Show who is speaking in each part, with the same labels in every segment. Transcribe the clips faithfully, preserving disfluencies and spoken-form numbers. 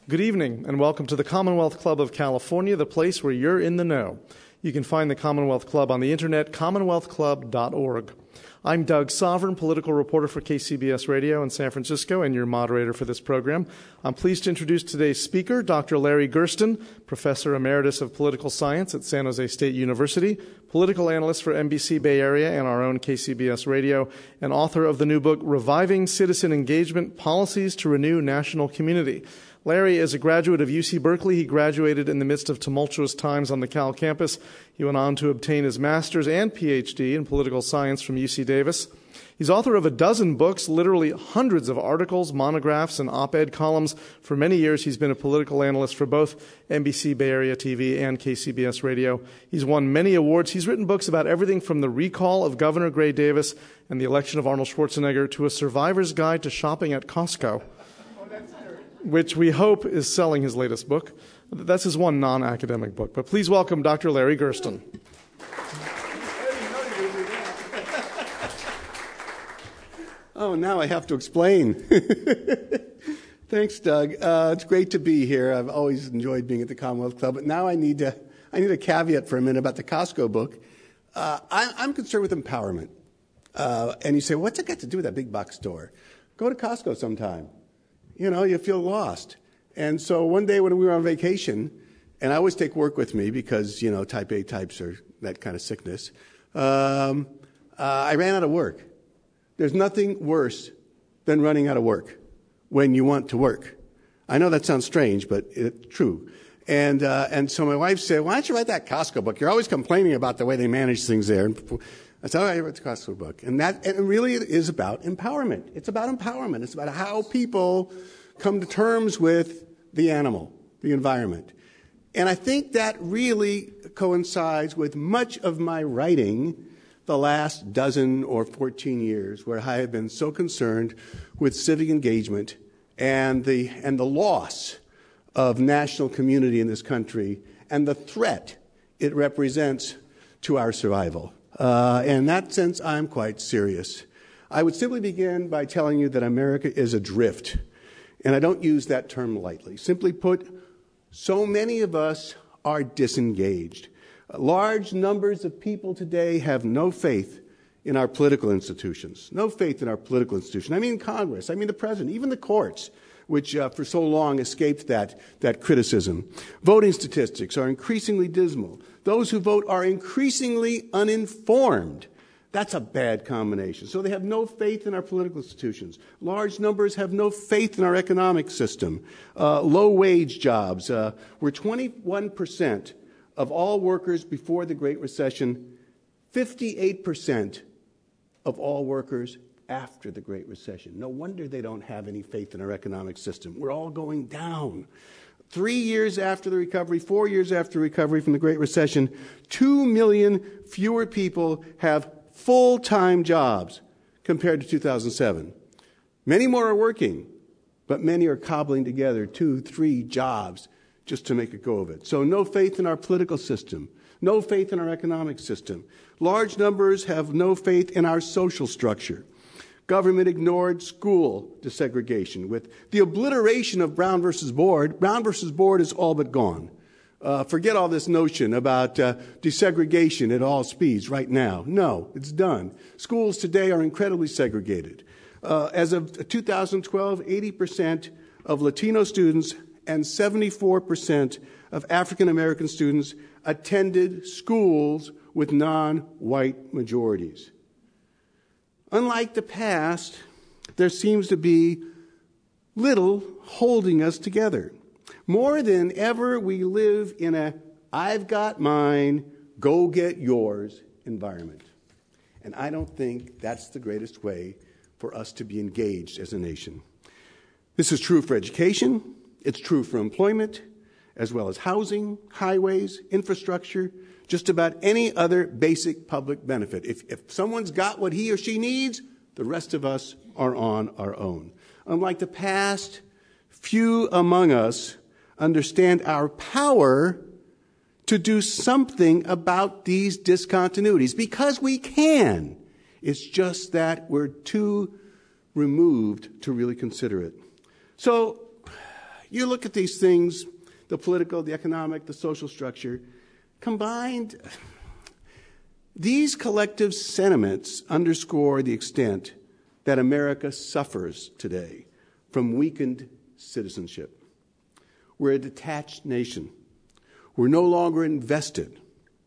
Speaker 1: Good evening, and welcome to the Commonwealth Club of California, the place where you're in the know. You can find the Commonwealth Club on the internet, commonwealth club dot org. I'm Doug Sovereign, political reporter for K C B S Radio in San Francisco, and your moderator for this program. I'm pleased to introduce today's speaker, Doctor Larry Gersten, Professor Emeritus of Political Science at San Jose State University, political analyst for N B C Bay Area and our own K C B S Radio, and author of the new book, Reviving Citizen Engagement, Policies to Renew National Community. Larry is a graduate of U C Berkeley. He graduated in the midst of tumultuous times on the Cal campus. He went on to obtain his master's and P H D in political science from U C Davis. He's author of a dozen books, literally hundreds of articles, monographs, and op-ed columns. For many years, he's been a political analyst for both N B C Bay Area T V and K C B S Radio. He's won many awards. He's written books about everything from the recall of Governor Gray Davis and the election of Arnold Schwarzenegger to a survivor's guide to shopping at Costco, which we hope is selling his latest book. That's his one non-academic book. But please welcome Doctor Larry Gersten.
Speaker 2: Oh, now I have to explain. Thanks, Doug. Uh, it's great to be here. I've always enjoyed being at the Commonwealth Club, but now I need to, I need a caveat for a minute about the Costco book. Uh, I, I'm concerned with empowerment. Uh, and you say, well, what's it got to do with that big box store? Go to Costco sometime. You know, you feel lost. And so one day when we were on vacation, and I always take work with me because, you know, type A types are that kind of sickness, um, uh, I ran out of work. There's nothing worse than running out of work when you want to work. I know that sounds strange, but it's true. And uh, and so my wife said, why don't you write that Costco book? You're always complaining about the way they manage things there. And I said, all right, I wrote the Costco book. And that and it really is about empowerment. It's about empowerment. It's about how people come to terms with the animal, the environment. And I think that really coincides with much of my writing the last dozen or fourteen years, where I have been so concerned with civic engagement and the and the loss of national community in this country and the threat it represents to our survival. Uh, in that sense, I'm quite serious. I would simply begin by telling you that America is adrift, and I don't use that term lightly. Simply put, so many of us are disengaged. Large numbers of people today have no faith in our political institutions. No faith in our political institution. I mean Congress, I mean the President, even the courts, which uh, for so long escaped that, that criticism. Voting statistics are increasingly dismal. Those who vote are increasingly uninformed. That's a bad combination. So they have no faith in our political institutions. Large numbers have no faith in our economic system. Uh, low-wage jobs. Uh, we're twenty-one percent of all workers before the Great Recession, fifty-eight percent of all workers after the Great Recession. No wonder they don't have any faith in our economic system. We're all going down. Three years after the recovery, four years after recovery from the Great Recession, two million fewer people have full-time jobs compared to two thousand seven. Many more are working, but many are cobbling together two, three jobs just to make a go of it. So no faith in our political system, no faith in our economic system. Large numbers have no faith in our social structure. Government ignored school desegregation. With the obliteration of Brown versus Board, Brown versus Board is all but gone. Uh, forget all this notion about uh, desegregation at all speeds right now. No, it's done. Schools today are incredibly segregated. Uh, as of two thousand twelve, eighty percent of Latino students and seventy-four percent of African American students attended schools with non-white majorities. Unlike the past, there seems to be little holding us together. More than ever, we live in a I've got mine, go get yours environment. And I don't think that's the greatest way for us to be engaged as a nation. This is true for education. It's true for employment, as well as housing, highways, infrastructure, just about any other basic public benefit. If, if someone's got what he or she needs, the rest of us are on our own. Unlike the past, few among us understand our power to do something about these discontinuities, because we can. It's just that we're too removed to really consider it. So, You look at these things, the political, the economic, the social structure, combined, these collective sentiments underscore the extent that America suffers today from weakened citizenship. We're a detached nation. We're no longer invested.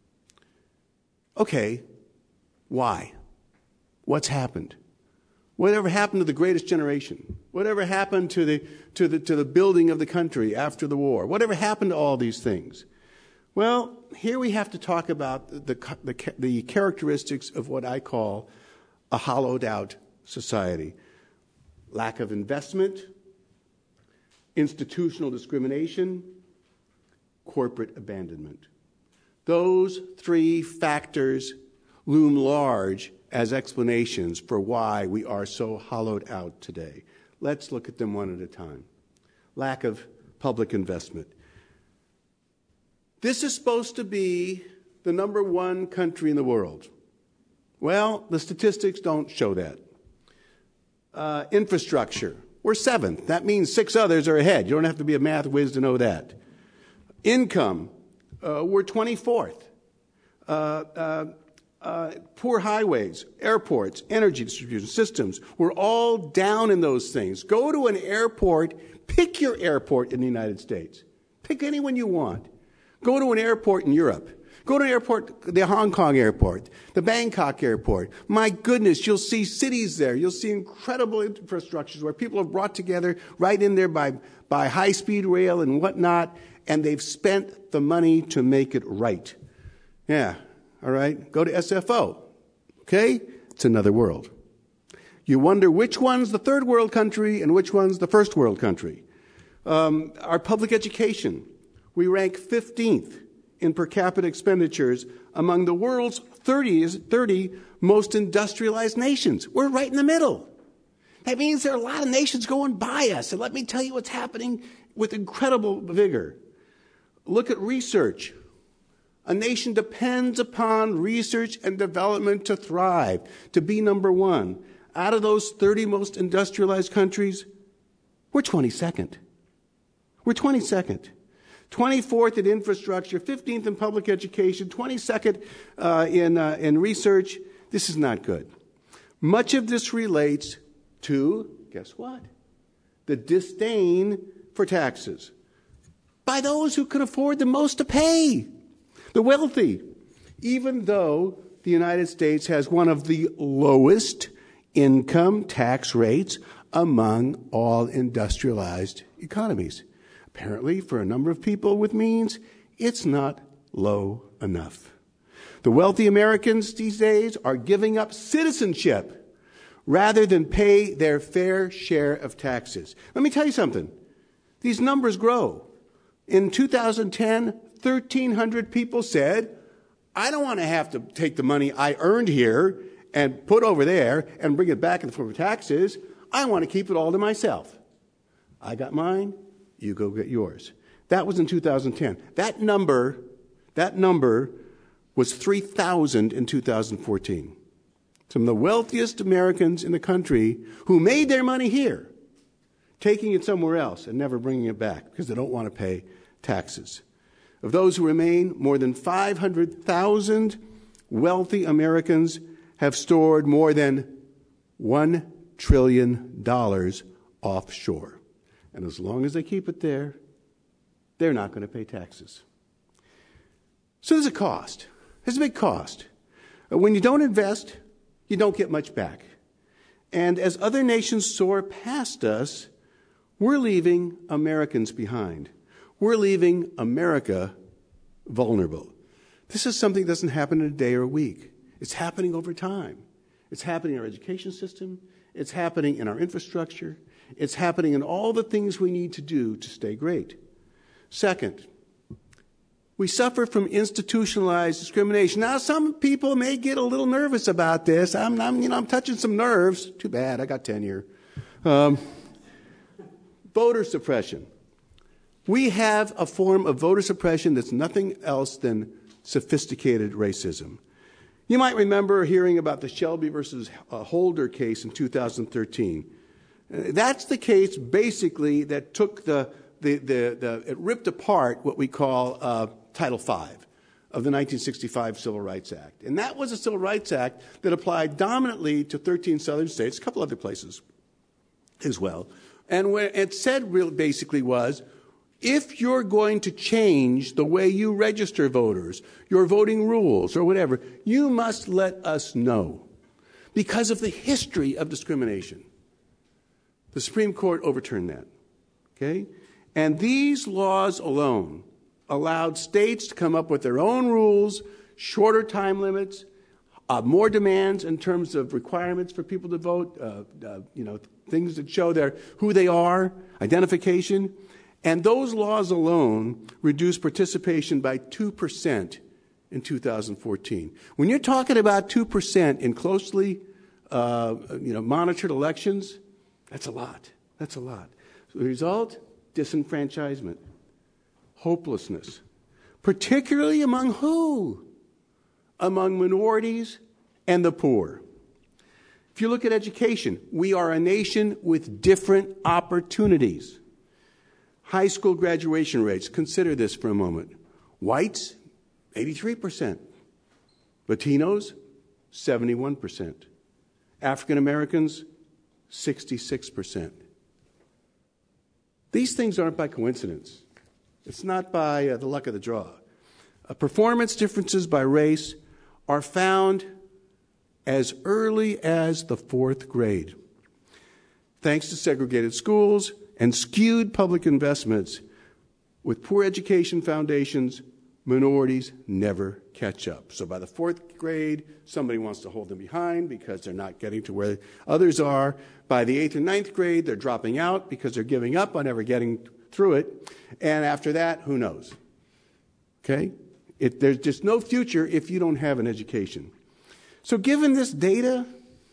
Speaker 2: Okay, why? What's happened? Whatever happened to the greatest generation? Whatever happened to the, to the, to the building of the country after the war? Whatever happened to all these things? Well, here we have to talk about the, the, the characteristics of what I call a hollowed out society. Lack of investment, institutional discrimination, corporate abandonment. Those three factors loom large as explanations for why we are so hollowed out today. Let's look at them one at a time. Lack of public investment. This is supposed to be the number one country in the world. Well, the statistics don't show that. Uh, infrastructure. We're seventh. That means six others are ahead. You don't have to be a math whiz to know that. Income. Uh, we're twenty-fourth. Uh, uh, uh, poor highways, airports, energy distribution systems. We're all down in those things. Go to an airport. Pick your airport in the United States. Pick any one you want. Go to an airport in Europe. Go to an airport, the Hong Kong airport, the Bangkok airport. My goodness, you'll see cities there. You'll see incredible infrastructures where people have brought together right in there by, by high-speed rail and whatnot, and they've spent the money to make it right. Yeah, all right? Go to S F O, okay? It's another world. You wonder which one's the third world country and which one's the first world country. Um, our public education, we rank fifteenth in per capita expenditures among the world's thirty, thirty most industrialized nations. We're right in the middle. That means there are a lot of nations going by us. And let me tell you what's happening with incredible vigor. Look at research. A nation depends upon research and development to thrive, to be number one. Out of those thirty most industrialized countries, we're twenty-second. We're twenty-second. twenty-fourth in infrastructure, fifteenth in public education, twenty-second uh, in, uh, in research. This is not good. Much of this relates to, guess what? The disdain for taxes by those who can afford the most to pay, the wealthy, even though the United States has one of the lowest income tax rates among all industrialized economies. Apparently, for a number of people with means, it's not low enough. The wealthy Americans these days are giving up citizenship rather than pay their fair share of taxes. Let me tell you something. These numbers grow. In two thousand ten, thirteen hundred people said, I don't want to have to take the money I earned here and put over there and bring it back in the form of taxes. I want to keep it all to myself. I got mine. You go get yours. That was in two thousand ten. That number, that number was three thousand in two thousand fourteen. Some of the wealthiest Americans in the country who made their money here, taking it somewhere else and never bringing it back because they don't want to pay taxes. Of those who remain, more than five hundred thousand wealthy Americans have stored more than one trillion dollars offshore. And as long as they keep it there, they're not going to pay taxes. So there's a cost. There's a big cost. When you don't invest, you don't get much back. And as other nations soar past us, we're leaving Americans behind. We're leaving America vulnerable. This is something that doesn't happen in a day or a week. It's happening over time. It's happening in our education system. It's happening in our infrastructure. It's happening in all the things we need to do to stay great. Second, we suffer from institutionalized discrimination. Now, some people may get a little nervous about this. I'm, I'm you know, I'm touching some nerves. Too bad, I got tenure. Um, voter suppression. We have a form of voter suppression that's nothing else than sophisticated racism. You might remember hearing about the Shelby versus Holder case in two thousand thirteen. That's the case, basically, that took the, the, the, the, it ripped apart what we call uh, Title five of the nineteen sixty-five Civil Rights Act. And that was a Civil Rights Act that applied dominantly to thirteen southern states, a couple other places as well. And what it said real basically was, if you're going to change the way you register voters, your voting rules or whatever, you must let us know because of the history of discrimination. The Supreme Court overturned that. Okay? And these laws alone allowed states to come up with their own rules, shorter time limits, uh, more demands in terms of requirements for people to vote, uh, uh, you know, things that show their, who they are, identification. And those laws alone reduced participation by two percent in two thousand fourteen. When you're talking about two percent in closely uh, you know, monitored elections, that's a lot. That's a lot. So the result, disenfranchisement. Hopelessness, particularly among who? Among minorities and the poor. If you look at education, we are a nation with different opportunities. High school graduation rates, consider this for a moment. Whites, eighty-three percent. Latinos, seventy-one percent. African Americans, sixty-six percent. These things aren't by coincidence. It's not by uh, the luck of the draw. Uh, performance differences by race are found as early as the fourth grade. Thanks to segregated schools and skewed public investments, with poor education foundations, minorities never catch up. So by the fourth grade, somebody wants to hold them behind because they're not getting to where others are. By the eighth and ninth grade, they're dropping out because they're giving up on ever getting through it. And after that, who knows? Okay? It, there's just no future if you don't have an education. So given this data,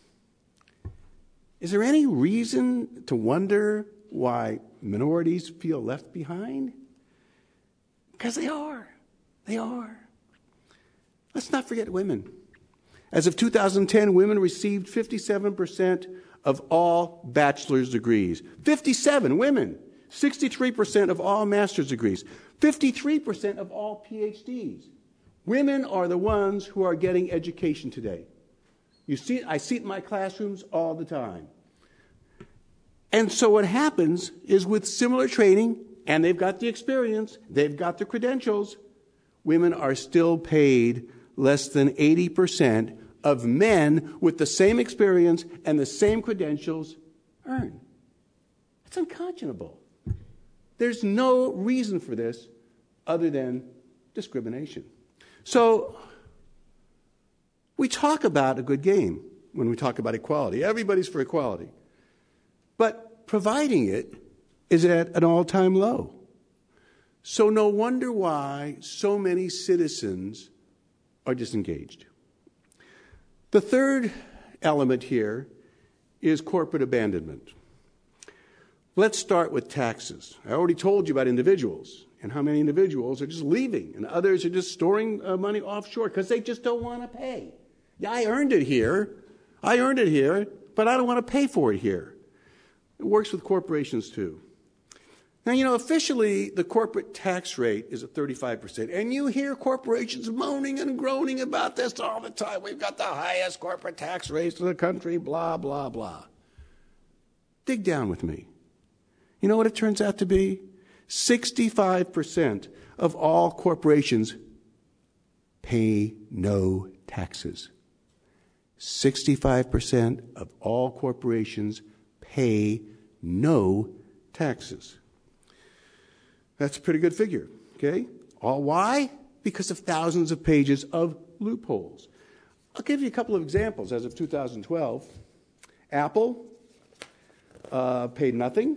Speaker 2: is there any reason to wonder why minorities feel left behind? Because they are. They are. Let's not forget women. As of two thousand ten, women received fifty-seven percent of all bachelor's degrees. fifty-seven women. sixty-three percent of all master's degrees. fifty-three percent of all P H Ds. Women are the ones who are getting education today. You see, I see it in my classrooms all the time. And so what happens is with similar training, and they've got the experience, they've got the credentials, women are still paid less than eighty percent of men with the same experience and the same credentials earn. It's unconscionable. There's no reason for this other than discrimination. So we talk about a good game when we talk about equality. Everybody's for equality. But providing it is at an all-time low. So no wonder why so many citizens are disengaged. The third element here is corporate abandonment. Let's start with taxes. I already told you about individuals and how many individuals are just leaving and others are just storing uh, money offshore because they just don't want to pay. Yeah, I earned it here. I earned it here, but I don't want to pay for it here. It works with corporations too. Now, you know, officially the corporate tax rate is at thirty-five percent. And you hear corporations moaning and groaning about this all the time. We've got the highest corporate tax rates in the country, blah, blah, blah. Dig down with me. You know what it turns out to be? sixty-five percent of all corporations pay no taxes. sixty-five percent of all corporations pay no taxes. That's a pretty good figure, okay? All why? Because of thousands of pages of loopholes. I'll give you a couple of examples. As of two thousand twelve, Apple uh, paid nothing.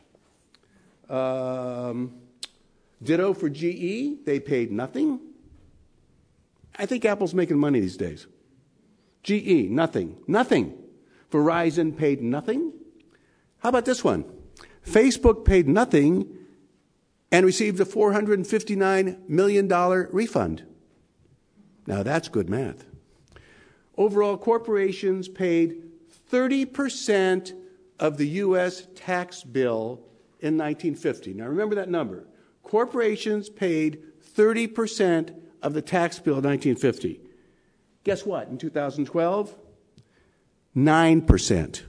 Speaker 2: Um, ditto for G E, they paid nothing. I think Apple's making money these days. G E, nothing. Nothing. Verizon paid nothing. How about this one? Facebook paid nothing and received a four hundred fifty-nine million dollars refund. Now that's good math. Overall, corporations paid thirty percent of the U S tax bill in nineteen fifty. Now remember that number. Corporations paid thirty percent of the tax bill in nineteen fifty. Guess what? In two thousand twelve, nine percent.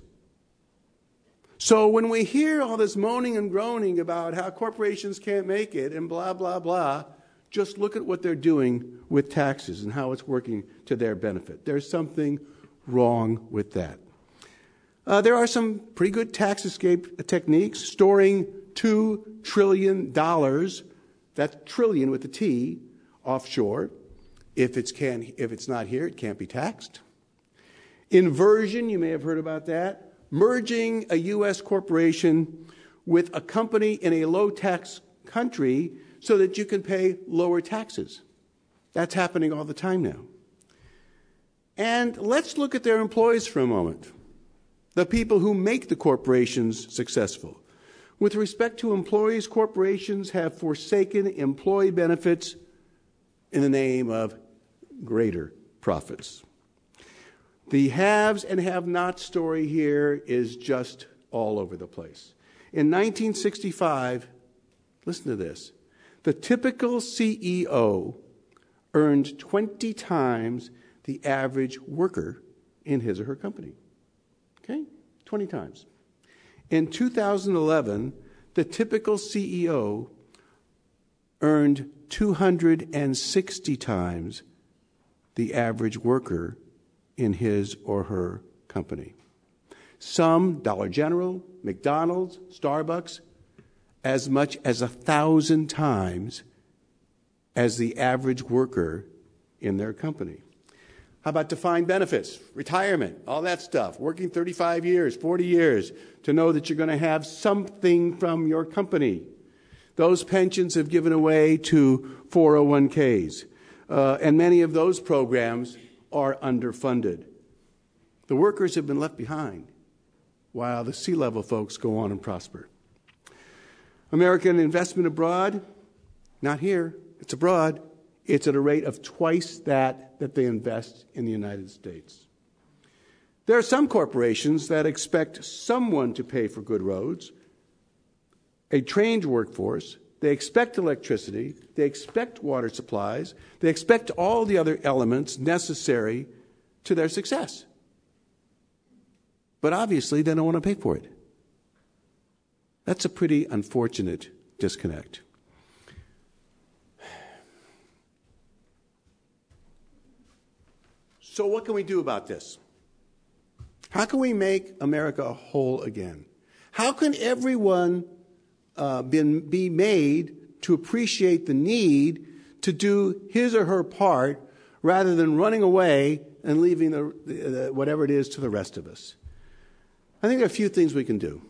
Speaker 2: So when we hear all this moaning and groaning about how corporations can't make it and blah, blah, blah, just look at what they're doing with taxes and how it's working to their benefit. There's something wrong with that. Uh, there are some pretty good tax escape techniques. Storing two trillion dollars, that's trillion with a T, offshore. If it's, can, if it's not here, it can't be taxed. Inversion, you may have heard about that. Merging a U S corporation with a company in a low-tax country so that you can pay lower taxes. That's happening all the time now. And let's look at their employees for a moment, the people who make the corporations successful. With respect to employees, corporations have forsaken employee benefits in the name of greater profits. The haves and have-nots story here is just all over the place. In nineteen sixty-five, listen to this, the typical C E O earned twenty times the average worker in his or her company. Okay? twenty times. In two thousand eleven, the typical C E O earned two hundred sixty times the average worker in his or her company. Some, Dollar General, McDonald's, Starbucks, as much as a thousand times as the average worker in their company. How about defined benefits, retirement, all that stuff, working thirty-five years, forty years to know that you're going to have something from your company. Those pensions have given away to four oh one Ks, uh, and many of those programs are underfunded. The workers have been left behind while the C-level folks go on and prosper. American investment abroad, not here, it's abroad. It's at a rate of twice that that they invest in the United States. There are some corporations that expect someone to pay for good roads, a trained workforce. They expect electricity. They expect water supplies. They expect all the other elements necessary to their success. But obviously, they don't want to pay for it. That's a pretty unfortunate disconnect. So what can we do about this? How can we make America whole again? How can everyone uh, be, be made to appreciate the need to do his or her part rather than running away and leaving the, the, whatever it is to the rest of us? I think there are a few things we can do.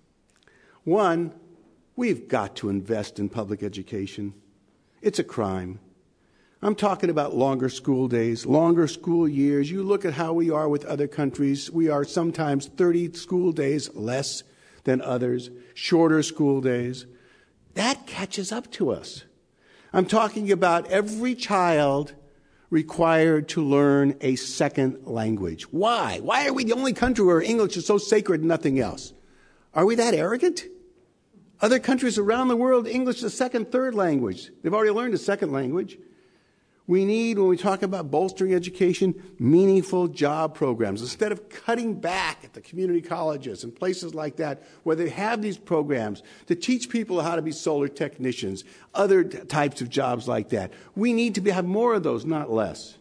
Speaker 2: One, we've got to invest in public education. It's a crime. I'm talking about longer school days, longer school years. You look at how we are with other countries. We are sometimes thirty school days less than others, shorter school days. That catches up to us. I'm talking about every child required to learn a second language. Why? Why are we the only country where English is so sacred and nothing else? Are we that arrogant? Other countries around the world, English is a second, third language. They've already learned a second language. We need, when we talk about bolstering education, meaningful job programs. Instead of cutting back at the community colleges and places like that where they have these programs to teach people how to be solar technicians, other types of jobs like that, we need to be, have more of those, not less.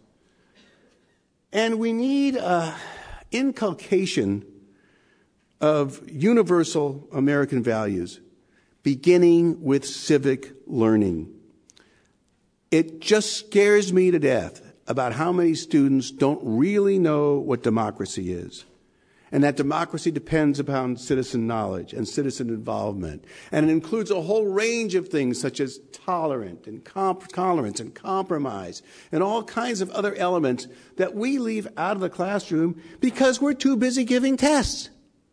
Speaker 2: And we need uh, inculcation of universal American values, beginning with civic learning. It just scares me to death about how many students don't really know what democracy is, and that democracy depends upon citizen knowledge and citizen involvement. And it includes a whole range of things such as tolerant and comp- tolerance and compromise and all kinds of other elements that we leave out of the classroom because we're too busy giving tests.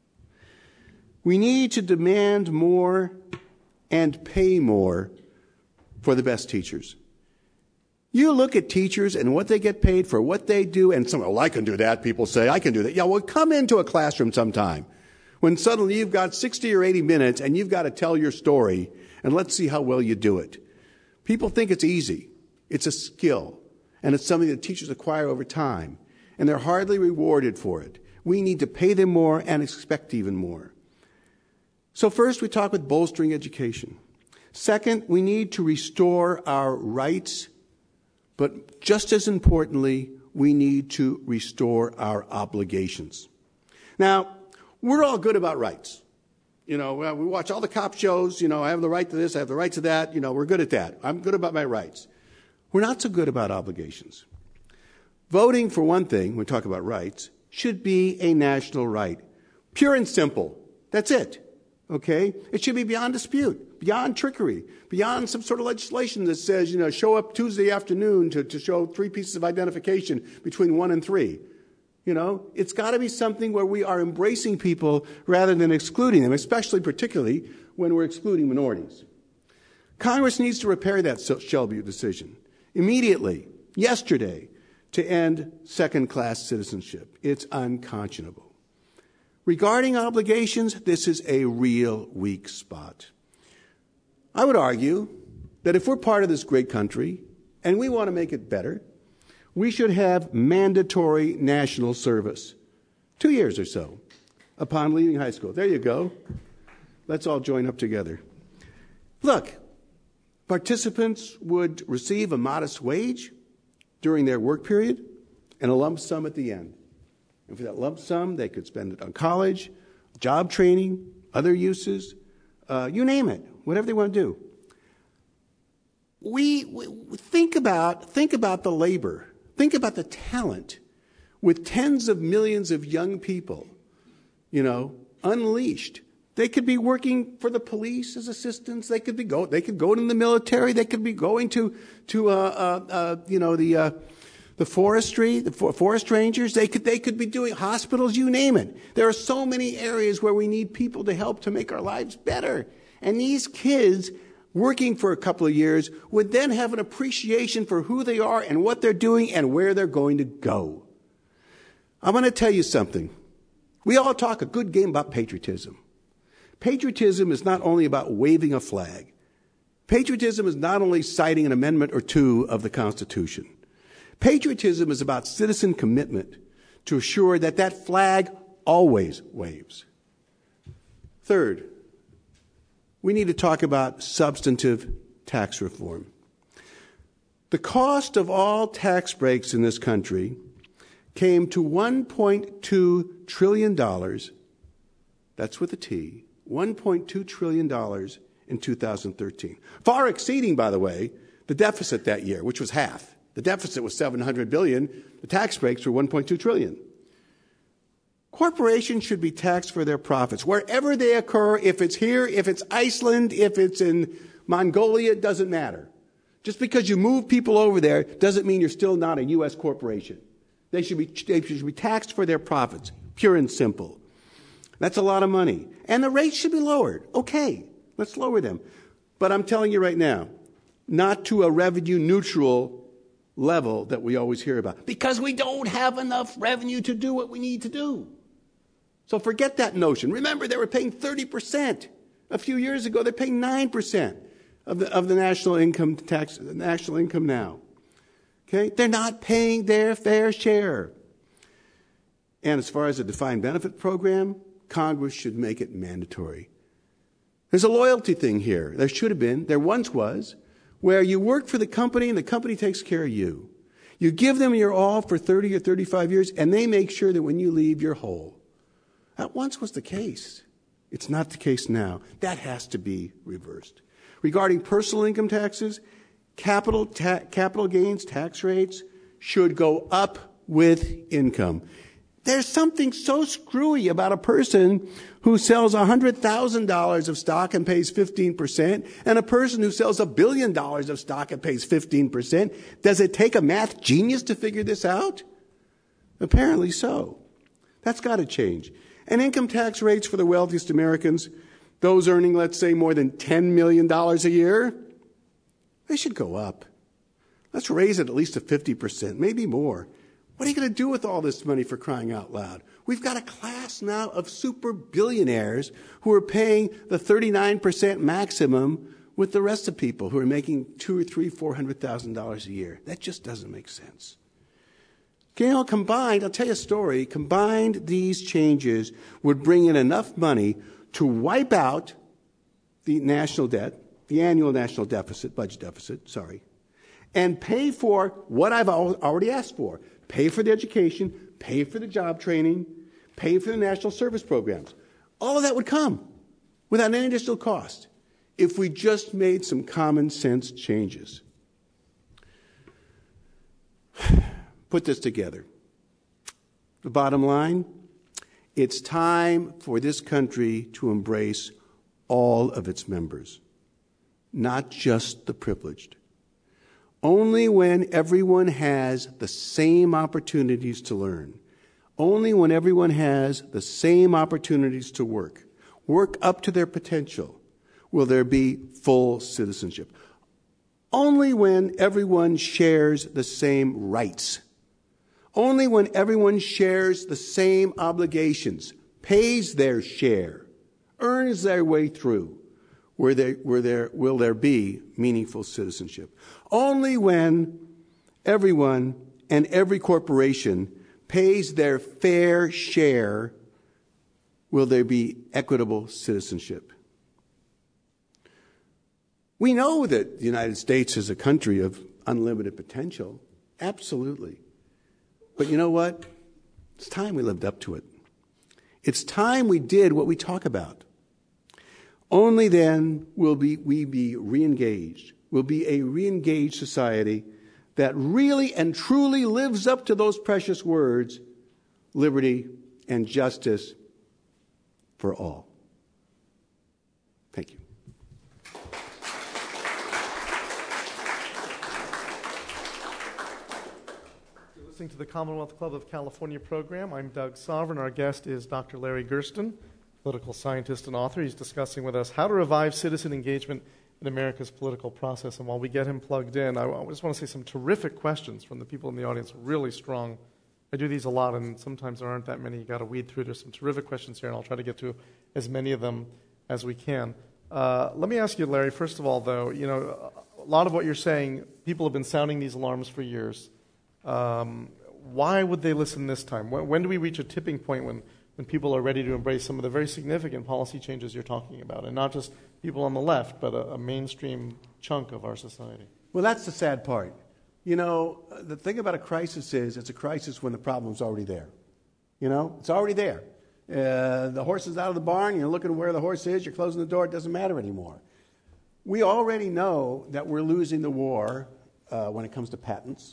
Speaker 2: We need to demand more and pay more for the best teachers. You look at teachers and what they get paid for what they do, and some, well, I can do that, people say, I can do that. Yeah, well, come into a classroom sometime when suddenly you've got sixty or eighty minutes and you've got to tell your story, and let's see how well you do it. People think it's easy. It's a skill, and it's something that teachers acquire over time, and they're hardly rewarded for it. We need to pay them more and expect even more. So first, we talk with bolstering education. Second, we need to restore our rights, but just as importantly, we need to restore our obligations. Now, we're all good about rights. You know, we watch all the cop shows, you know, I have the right to this, I have the right to that, you know, we're good at that. I'm good about my rights. We're not so good about obligations. Voting, for one thing, when we talk about rights, should be a national right. Pure and simple. That's it. Okay? It should be beyond dispute, beyond trickery, beyond some sort of legislation that says, you know, show up Tuesday afternoon to, to show three pieces of identification between one and three. You know, it's got to be something where we are embracing people rather than excluding them, especially particularly when we're excluding minorities. Congress needs to repair that Shelby decision immediately, yesterday, to end second-class citizenship. It's unconscionable. Regarding obligations, this is a real weak spot. I would argue that if we're part of this great country and we want to make it better, we should have mandatory national service, two years or so, upon leaving high school. There you go. Let's all join up together. Look, participants would receive a modest wage during their work period and a lump sum at the end. And for that lump sum, they could spend it on college, job training, other uses, uh, you name it, whatever they want to do. We, we think about think about the labor, think about the talent with tens of millions of young people, you know, unleashed. They could be working for the police as assistants. They could be go. They could go in the military. They could be going to to uh, uh, uh, you know the. Uh, The forestry, the forest rangers, they could, they could be doing hospitals, you name it. There are so many areas where we need people to help to make our lives better. And these kids working for a couple of years would then have an appreciation for who they are and what they're doing and where they're going to go. I'm going to tell you something. We all talk a good game about patriotism. Patriotism is not only about waving a flag. Patriotism is not only citing an amendment or two of the Constitution. Patriotism is about citizen commitment to assure that that flag always waves. Third, we need to talk about substantive tax reform. The cost of all tax breaks in this country came to one point two trillion dollars, that's with a T, one point two trillion dollars in two thousand thirteen. Far exceeding, by the way, the deficit that year, which was half. The deficit was seven hundred billion dollars. The tax breaks were one point two trillion dollars. Corporations should be taxed for their profits, wherever they occur. If it's here, if it's Iceland, if it's in Mongolia, it doesn't matter. Just because you move people over there doesn't mean you're still not a U S corporation. They should be, they should be taxed for their profits, pure and simple. That's a lot of money. And the rates should be lowered. Okay, let's lower them. But I'm telling you right now, not to a revenue neutral level that we always hear about, because we don't have enough revenue to do what we need to do. So forget that notion. Remember, they were paying thirty percent. A few years ago, they're paying nine percent of the, of the national income tax, national income now. Okay? They're not paying their fair share. And as far as a defined benefit program, Congress should make it mandatory. There's a loyalty thing here. There should have been. There once was. Where you work for the company and the company takes care of you. You give them your all for thirty or thirty-five years, and they make sure that when you leave, you're whole. That once was the case. It's not the case now. That has to be reversed. Regarding personal income taxes, capital, ta- capital gains tax rates should go up with income. There's something so screwy about a person who sells one hundred thousand dollars of stock and pays fifteen percent and a person who sells a billion dollars of stock and pays fifteen percent. Does it take a math genius to figure this out? Apparently so. That's got to change. And income tax rates for the wealthiest Americans, those earning, let's say, more than ten million dollars a year, they should go up. Let's raise it at least to fifty percent, maybe more. What are you going to do with all this money, for crying out loud? We've got a class now of super billionaires who are paying the thirty-nine percent maximum with the rest of people who are making two or three, four hundred thousand dollars a year. That just doesn't make sense. You know, combined, I'll tell you a story. Combined, these changes would bring in enough money to wipe out the national debt, the annual national deficit, budget deficit, sorry, and pay for what I've already asked for. Pay for the education, pay for the job training, pay for the national service programs. All of that would come without any additional cost if we just made some common sense changes. Put this together. The bottom line, it's time for this country to embrace all of its members, not just the privileged. Only when everyone has the same opportunities to learn, only when everyone has the same opportunities to work, work up to their potential, will there be full citizenship. Only when everyone shares the same rights, only when everyone shares the same obligations, pays their share, earns their way through, where there, where there, will there be meaningful citizenship. Only when everyone and every corporation pays their fair share will there be equitable citizenship. We know that the United States is a country of unlimited potential. Absolutely. But you know what? It's time we lived up to it. It's time we did what we talk about. Only then will be, we be re-engaged. We'll be a re-engaged society that really and truly lives up to those precious words, liberty and justice for all. Thank you.
Speaker 1: You're listening to the Commonwealth Club of California program. I'm Doug Sovern. Our guest is Doctor Larry Gersten, political scientist and author. He's discussing with us how to revive citizen engagement in America's political process. And while we get him plugged in, I just want to say some terrific questions from the people in the audience, really strong. I do these a lot, and sometimes there aren't that many. You've got to weed through. There's some terrific questions here, and I'll try to get to as many of them as we can. Uh, let me ask you, Larry, first of all, though, you know, a lot of what you're saying, people have been sounding these alarms for years. Um, why would they listen this time? When, when do we reach a tipping point when when people are ready to embrace some of the very significant policy changes you're talking about, and not just people on the left, but a, a mainstream chunk of our society?
Speaker 2: Well, that's the sad part. You know, the thing about a crisis is it's a crisis when the problem's already there. You know, it's already there. Uh, the horse is out of the barn, you're looking where the horse is, you're closing the door, it doesn't matter anymore. We already know that we're losing the war uh, when it comes to patents.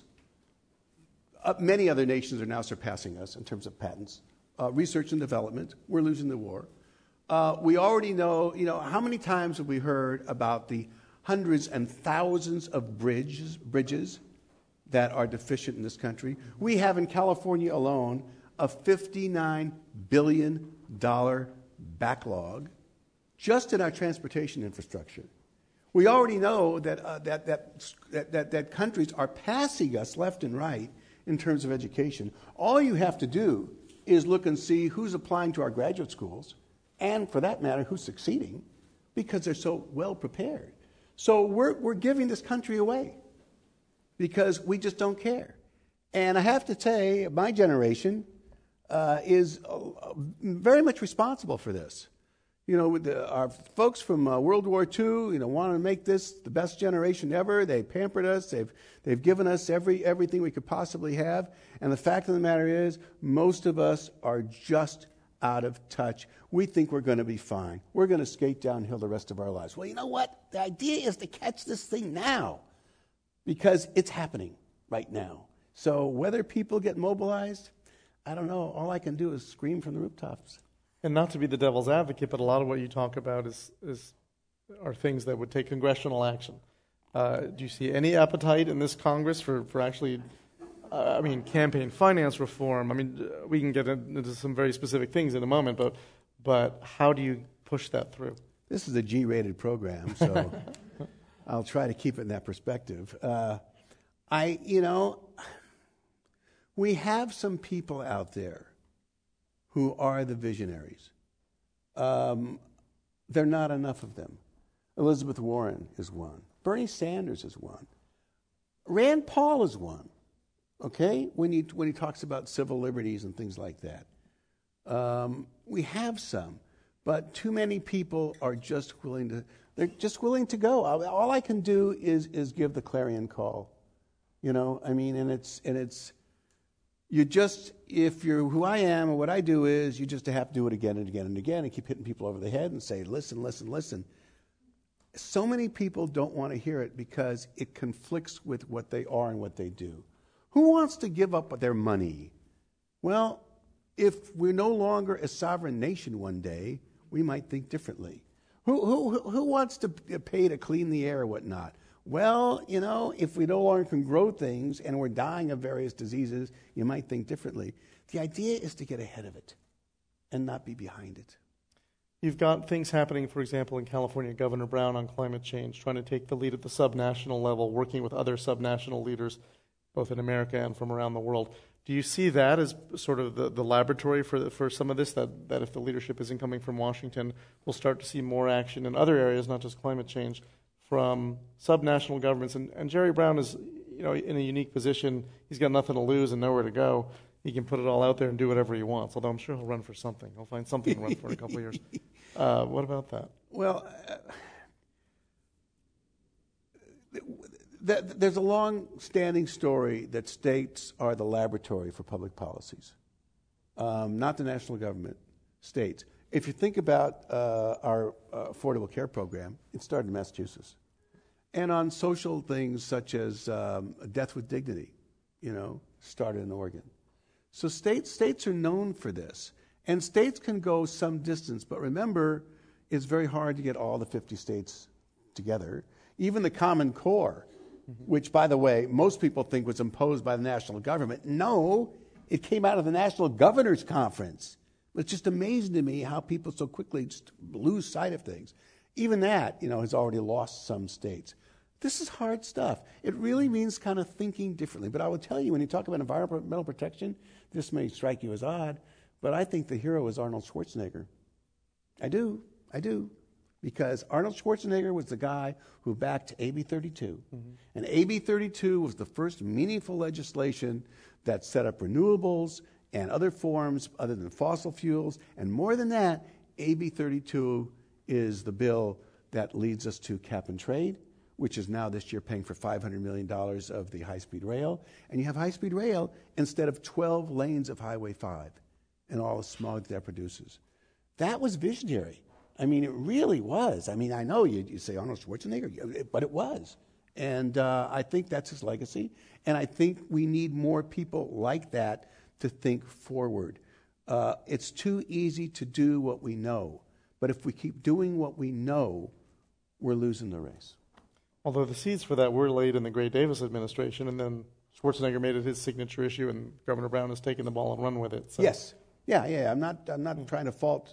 Speaker 2: Uh, many other nations are now surpassing us in terms of patents. Uh, research and development, we're losing the war. Uh, we already know, you know, how many times have we heard about the hundreds and thousands of bridges, bridges that are deficient in this country? We have in California alone a fifty-nine billion dollars backlog just in our transportation infrastructure. We already know that, uh, that, that, that, that, that countries are passing us left and right in terms of education. All you have to do is look and see who's applying to our graduate schools, and for that matter, who's succeeding, because they're so well prepared. So we're, we're giving this country away because we just don't care. And I have to say, my generation uh, is uh, very much responsible for this. You know, with the, our folks from uh, World War Two, you know, wanted to make this the best generation ever. They pampered us. They've they've given us every everything we could possibly have. And the fact of the matter is, most of us are just out of touch. We think we're going to be fine. We're going to skate downhill the rest of our lives. Well, you know what? The idea is to catch this thing now, because it's happening right now. So whether people get mobilized, I don't know. All I can do is scream from the rooftops.
Speaker 1: And not to be the devil's advocate, but a lot of what you talk about is, is are things that would take congressional action. Uh, do you see any appetite in this Congress for, for actually, uh, I mean, campaign finance reform? I mean, we can get into some very specific things in a moment, but but how do you push that through?
Speaker 2: This is a G-rated program, so I'll try to keep it in that perspective. Uh, I, you know, we have some people out there who are the visionaries. Um, there are not enough of them. Elizabeth Warren is one. Bernie Sanders is one. Rand Paul is one. Okay, when he when he talks about civil liberties and things like that, um, we have some, but too many people are just willing to. They're just willing to go. All I can do is is give the clarion call. You know, I mean, and it's and it's. You just, if you're who I am and what I do is, you just have to do it again and again and again and keep hitting people over the head and say, listen, listen, listen. So many people don't want to hear it because it conflicts with what they are and what they do. Who wants to give up their money? Well, if we're no longer a sovereign nation one day, we might think differently. Who, who, who wants to pay to clean the air or whatnot? Well, you know, if we no longer can grow things and we're dying of various diseases, you might think differently. The idea is to get ahead of it and not be behind it.
Speaker 1: You've got things happening, for example, in California, Governor Brown on climate change, trying to take the lead at the subnational level, working with other subnational leaders, both in America and from around the world. Do you see that as sort of the, the laboratory for the, for some of this, that, that if the leadership isn't coming from Washington, we'll start to see more action in other areas, not just climate change, from subnational governments? And, and Jerry Brown is, you know, in a unique position. He's got nothing to lose and nowhere to go. He can put it all out there and do whatever he wants, although I'm sure he'll run for something. He'll find something to run for in a couple of years. Uh, what about that?
Speaker 2: Well, uh, th- there's a long-standing story that states are the laboratory for public policies, um, not the national government, states. If you think about uh, our uh, Affordable Care Program, it started in Massachusetts. And on social things such as um, death with dignity, you know, started in Oregon. So states, states are known for this. And states can go some distance, but remember, it's very hard to get all the fifty states together. Even the Common Core, mm-hmm. which, by the way, most people think was imposed by the national government. No, it came out of the National Governors Conference. It's just amazing to me how people so quickly just lose sight of things. Even that, you know, has already lost some states. This is hard stuff. It really means kind of thinking differently. But I will tell you, when you talk about environmental protection, this may strike you as odd, but I think the hero is Arnold Schwarzenegger. I do. I do. Because Arnold Schwarzenegger was the guy who backed A B thirty-two. Mm-hmm. And A B thirty-two was the first meaningful legislation that set up renewables and other forms other than fossil fuels. And more than that, A B thirty-two is the bill that leads us to cap and trade, which is now this year paying for five hundred million dollars of the high-speed rail. And you have high-speed rail instead of twelve lanes of Highway five and all the smog that produces. That was visionary. I mean, it really was. I mean, I know you, you say Arnold Schwarzenegger, but it was. And uh, I think that's his legacy. And I think we need more people like that to think forward. Uh, it's too easy to do what we know. But if we keep doing what we know, we're losing the race.
Speaker 1: Although the seeds for that were laid in the Gray Davis administration, and then Schwarzenegger made it his signature issue, and Governor Brown has taken the ball and run with it. So.
Speaker 2: Yes. Yeah, yeah. I'm not, I'm not trying to fault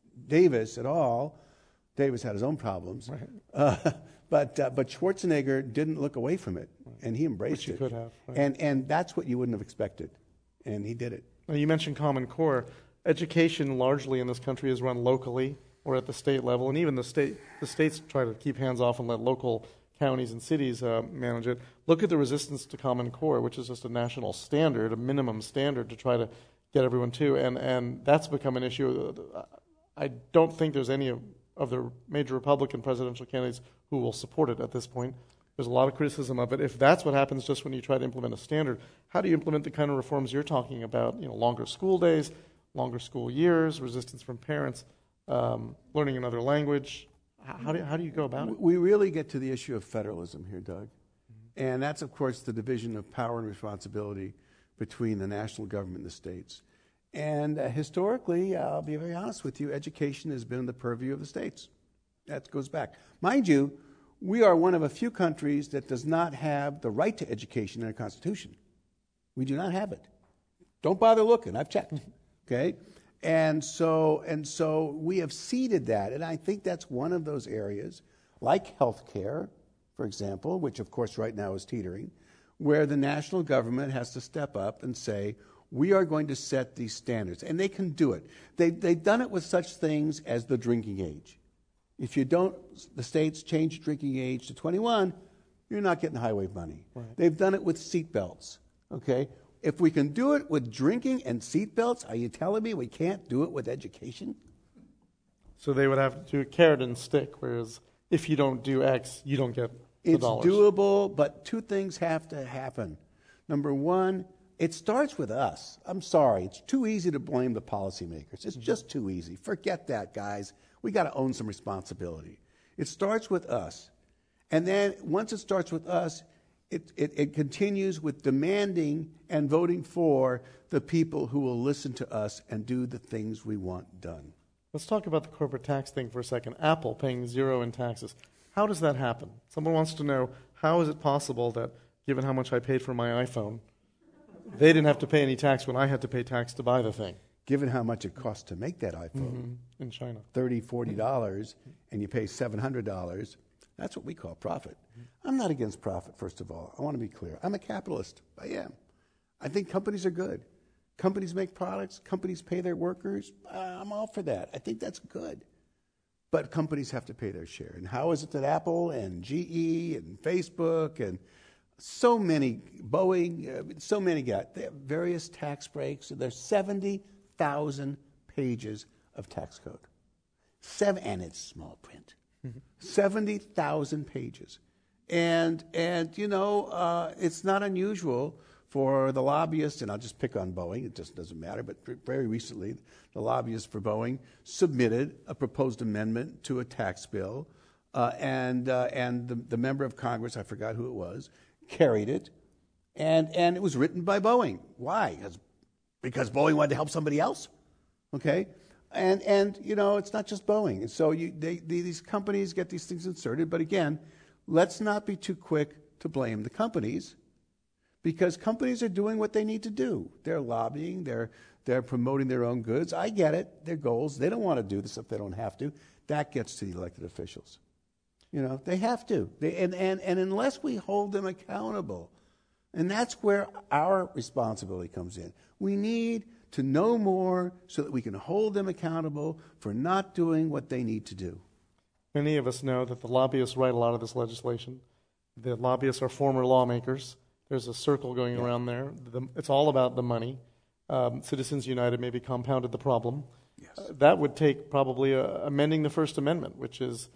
Speaker 2: Davis at all. Davis had his own problems.
Speaker 1: Right.
Speaker 2: Uh, but uh, but Schwarzenegger didn't look away from it, right. and he embraced
Speaker 1: Which he
Speaker 2: it.
Speaker 1: could have. Right.
Speaker 2: And, and that's what you wouldn't have expected. And he did it.
Speaker 1: Now, you mentioned Common Core. Education largely in this country is run locally or at the state level, and even the state the states try to keep hands off and let local counties and cities uh, manage it. Look at the resistance to Common Core, which is just a national standard, a minimum standard to try to get everyone to, and, and that's become an issue. I don't think there's any of, of the major Republican presidential candidates who will support it at this point. There's a lot of criticism of it. If that's what happens just when you try to implement a standard, how do you implement the kind of reforms you're talking about? You know, longer school days, longer school years, resistance from parents, um, learning another language. How do, how do you go about it?
Speaker 2: We really get to the issue of federalism here, Doug. Mm-hmm. And that's, of course, the division of power and responsibility between the national government and the states. And uh, historically, uh, I'll be very honest with you, education has been in the purview of the states. That goes back. Mind you, we are one of a few countries that does not have the right to education in our Constitution. We do not have it. Don't bother looking. I've checked. Okay? And so, and so we have ceded that. And I think that's one of those areas, like health care, for example, which, of course, right now is teetering, where the national government has to step up and say, we are going to set these standards. And they can do it. They, they've done it with such things as the drinking age. If you don't, the states change drinking age to twenty-one, you're not getting highway money. Right. They've done it with seatbelts, okay? If we can do it with drinking and seatbelts, are you telling me we can't do it with education?
Speaker 1: So they would have to do a carrot and stick, whereas if you don't do X, you don't get the
Speaker 2: it's
Speaker 1: dollars.
Speaker 2: It's doable, but two things have to happen. Number one, it starts with us. I'm sorry. It's too easy to blame the policymakers. It's just too easy. Forget that, guys. We got to own some responsibility. It starts with us. And then once it starts with us, it, it, it continues with demanding and voting for the people who will listen to us and do the things we want done.
Speaker 1: Let's talk about the corporate tax thing for a second. Apple paying zero in taxes. How does that happen? Someone wants to know, how is it possible that, given how much I paid for my iPhone, they didn't have to pay any tax when I had to pay tax to buy the thing?
Speaker 2: Given how much it costs to make that iPhone,
Speaker 1: mm-hmm. in China,
Speaker 2: thirty dollars, forty dollars, and you pay seven hundred dollars, that's what we call profit. Mm-hmm. I'm not against profit, first of all. I want to be clear. I'm a capitalist. I am. I think companies are good. Companies make products. Companies pay their workers. Uh, I'm all for that. I think that's good. But companies have to pay their share. And how is it that Apple and G E and Facebook and so many, Boeing, uh, so many got they have various tax breaks? There's seventy thousand pages of tax code. Seven, and it's small print. Mm-hmm. seventy thousand pages. And, and you know, uh, it's not unusual for the lobbyists, and I'll just pick on Boeing, it just doesn't matter, but very recently, the lobbyists for Boeing submitted a proposed amendment to a tax bill, uh, and, uh, and the, the member of Congress, I forgot who it was, carried it, and, and it was written by Boeing. Why? Because, because Boeing wanted to help somebody else? Okay? And, and you know, it's not just Boeing. And so you, they, they, these companies get these things inserted, but again, let's not be too quick to blame the companies, because companies are doing what they need to do. They're lobbying, they're, they're promoting their own goods. I get it, their goals. They don't want to do this if they don't have to. That gets to the elected officials. You know, they have to. They, and, and, and unless we hold them accountable, and that's where our responsibility comes in. We need to know more so that we can hold them accountable for not doing what they need to do.
Speaker 1: Many of us know that the lobbyists write a lot of this legislation. The lobbyists are former lawmakers. There's a circle going yeah. around there. The, it's all about the money. Um, Citizens United maybe compounded the problem.
Speaker 2: Yes.
Speaker 1: Uh, that would take probably a, amending the First Amendment, which is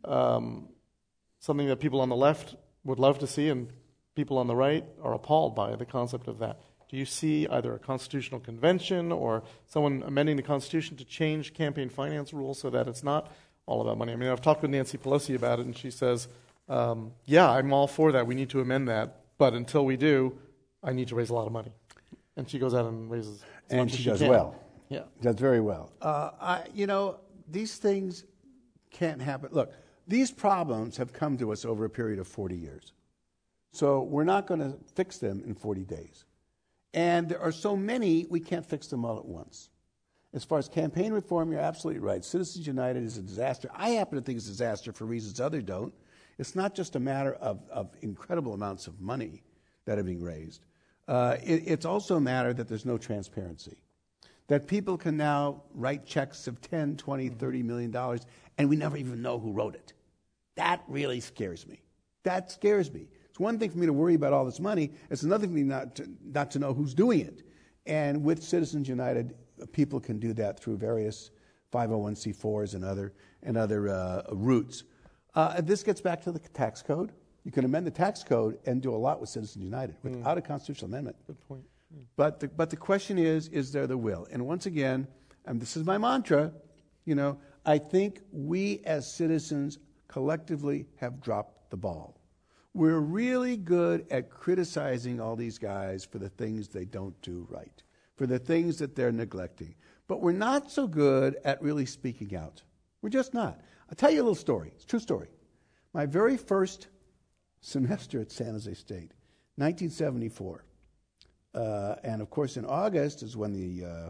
Speaker 1: um, something that people on the left would love to see, and people on the right are appalled by the concept of that. Do you see either a constitutional convention or someone amending the Constitution to change campaign finance rules so that it's not all about money? I mean, I've talked with Nancy Pelosi about it, and she says, um, yeah, I'm all for that. We need to amend that. But until we do, I need to raise a lot of money. And she goes out and raises as
Speaker 2: and
Speaker 1: much
Speaker 2: she,
Speaker 1: as she
Speaker 2: does
Speaker 1: can.
Speaker 2: well.
Speaker 1: Yeah,
Speaker 2: does very well. Uh, I, you know, these things can't happen. Look, these problems have come to us over a period of forty years. So we're not going to fix them in forty days. And there are so many, we can't fix them all at once. As far as campaign reform, you're absolutely right. Citizens United is a disaster. I happen to think it's a disaster for reasons others don't. It's not just a matter of, of incredible amounts of money that are being raised. Uh, it, it's also a matter that there's no transparency. That people can now write checks of ten, twenty, thirty million dollars, and we never even know who wrote it. That really scares me. That scares me. It's one thing for me to worry about all this money. It's another thing not to, not to know who's doing it. And with Citizens United, people can do that through various five oh one c fours and other, and other uh, routes. Uh, this gets back to the tax code. You can amend the tax code and do a lot with Citizens United without mm. a constitutional amendment.
Speaker 1: Good point. Yeah.
Speaker 2: But the, but the question is, is there the will? And once again, and this is my mantra, you know, I think we as citizens collectively have dropped the ball. We're really good at criticizing all these guys for the things they don't do right, for the things that they're neglecting. But we're not so good at really speaking out. We're just not. I'll tell you a little story. It's a true story. My very first semester at San Jose State, nineteen seventy-four. Uh, and, of course, in August is when the, uh,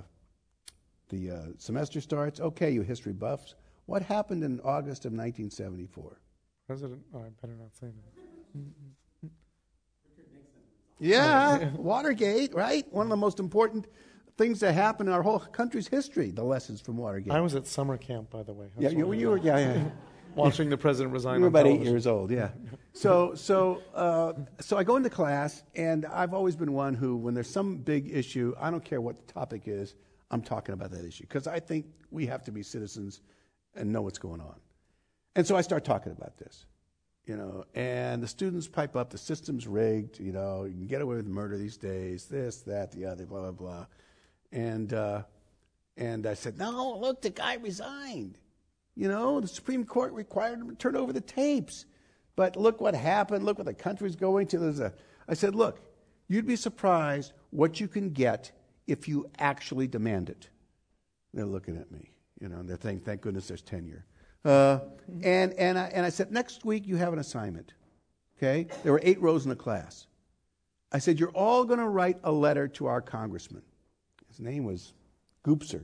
Speaker 2: the uh, semester starts. Okay, you history buffs. What happened in August of nineteen seventy-four?
Speaker 1: President, oh, I better not say that.
Speaker 2: Yeah, Watergate, right? One of the most important things that happened in our whole country's history, the lessons from Watergate.
Speaker 1: I was at summer camp, by the way.
Speaker 2: Yeah, you, you were, yeah, yeah.
Speaker 1: Watching the president resign
Speaker 2: You were
Speaker 1: on
Speaker 2: about
Speaker 1: television.
Speaker 2: eight years old, yeah. So, so, uh, so I go into class, and I've always been one who, when there's some big issue, I don't care what the topic is, I'm talking about that issue, because I think we have to be citizens and know what's going on. And so I start talking about this, you know, and the students pipe up, the system's rigged, you know, you can get away with murder these days, this, that, the other, blah, blah, blah. And, uh, and I said, no, look, the guy resigned. You know, the Supreme Court required him to turn over the tapes. But look what happened. Look what the country's going to. There's a, I said, look, you'd be surprised what you can get if you actually demand it. They're looking at me, you know, and they're thinking, thank goodness there's tenure. Uh, and, and, I, and I said, next week you have an assignment, okay? There were eight rows in the class. I said, you're all going to write a letter to our congressman. His name was Goopser.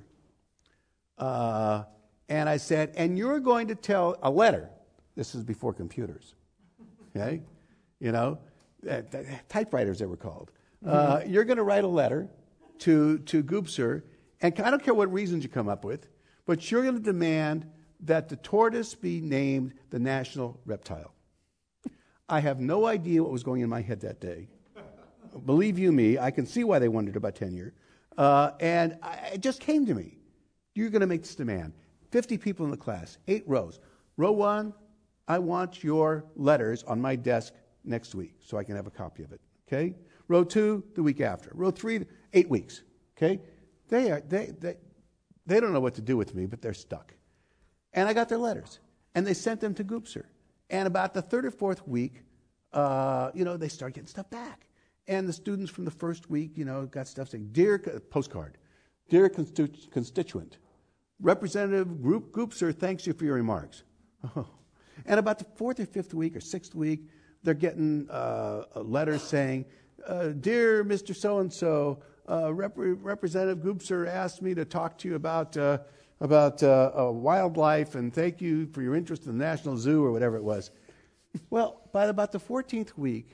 Speaker 2: Uh... And I said, and you're going to tell a letter. This is before computers, okay? You know, uh, typewriters they were called. Mm-hmm. Uh, you're going to write a letter to, to Goopser, and I don't care what reasons you come up with, but you're going to demand that the tortoise be named the national reptile. I have no idea what was going in my head that day. Believe you me, I can see why they wondered about tenure. Uh, and I, it just came to me. You're going to make this demand. fifty people in the class, eight rows. Row one, I want your letters on my desk next week so I can have a copy of it, okay? Row two, the week after. Row three, eight weeks, okay? They are they they they don't know what to do with me, but they're stuck. And I got their letters, and they sent them to Goopser. And about the third or fourth week, uh, you know, they start getting stuff back. And the students from the first week, you know, got stuff saying, dear, postcard, dear constitu- constituent, Representative Group Goopser thanks you for your remarks. Oh. And about the fourth or fifth week or sixth week, they're getting uh, a letter saying, uh, dear Mister So-and-so, uh, Rep- Representative Goopser asked me to talk to you about uh, about uh, uh, wildlife, and thank you for your interest in the National Zoo, or whatever it was. Well, by about the fourteenth week,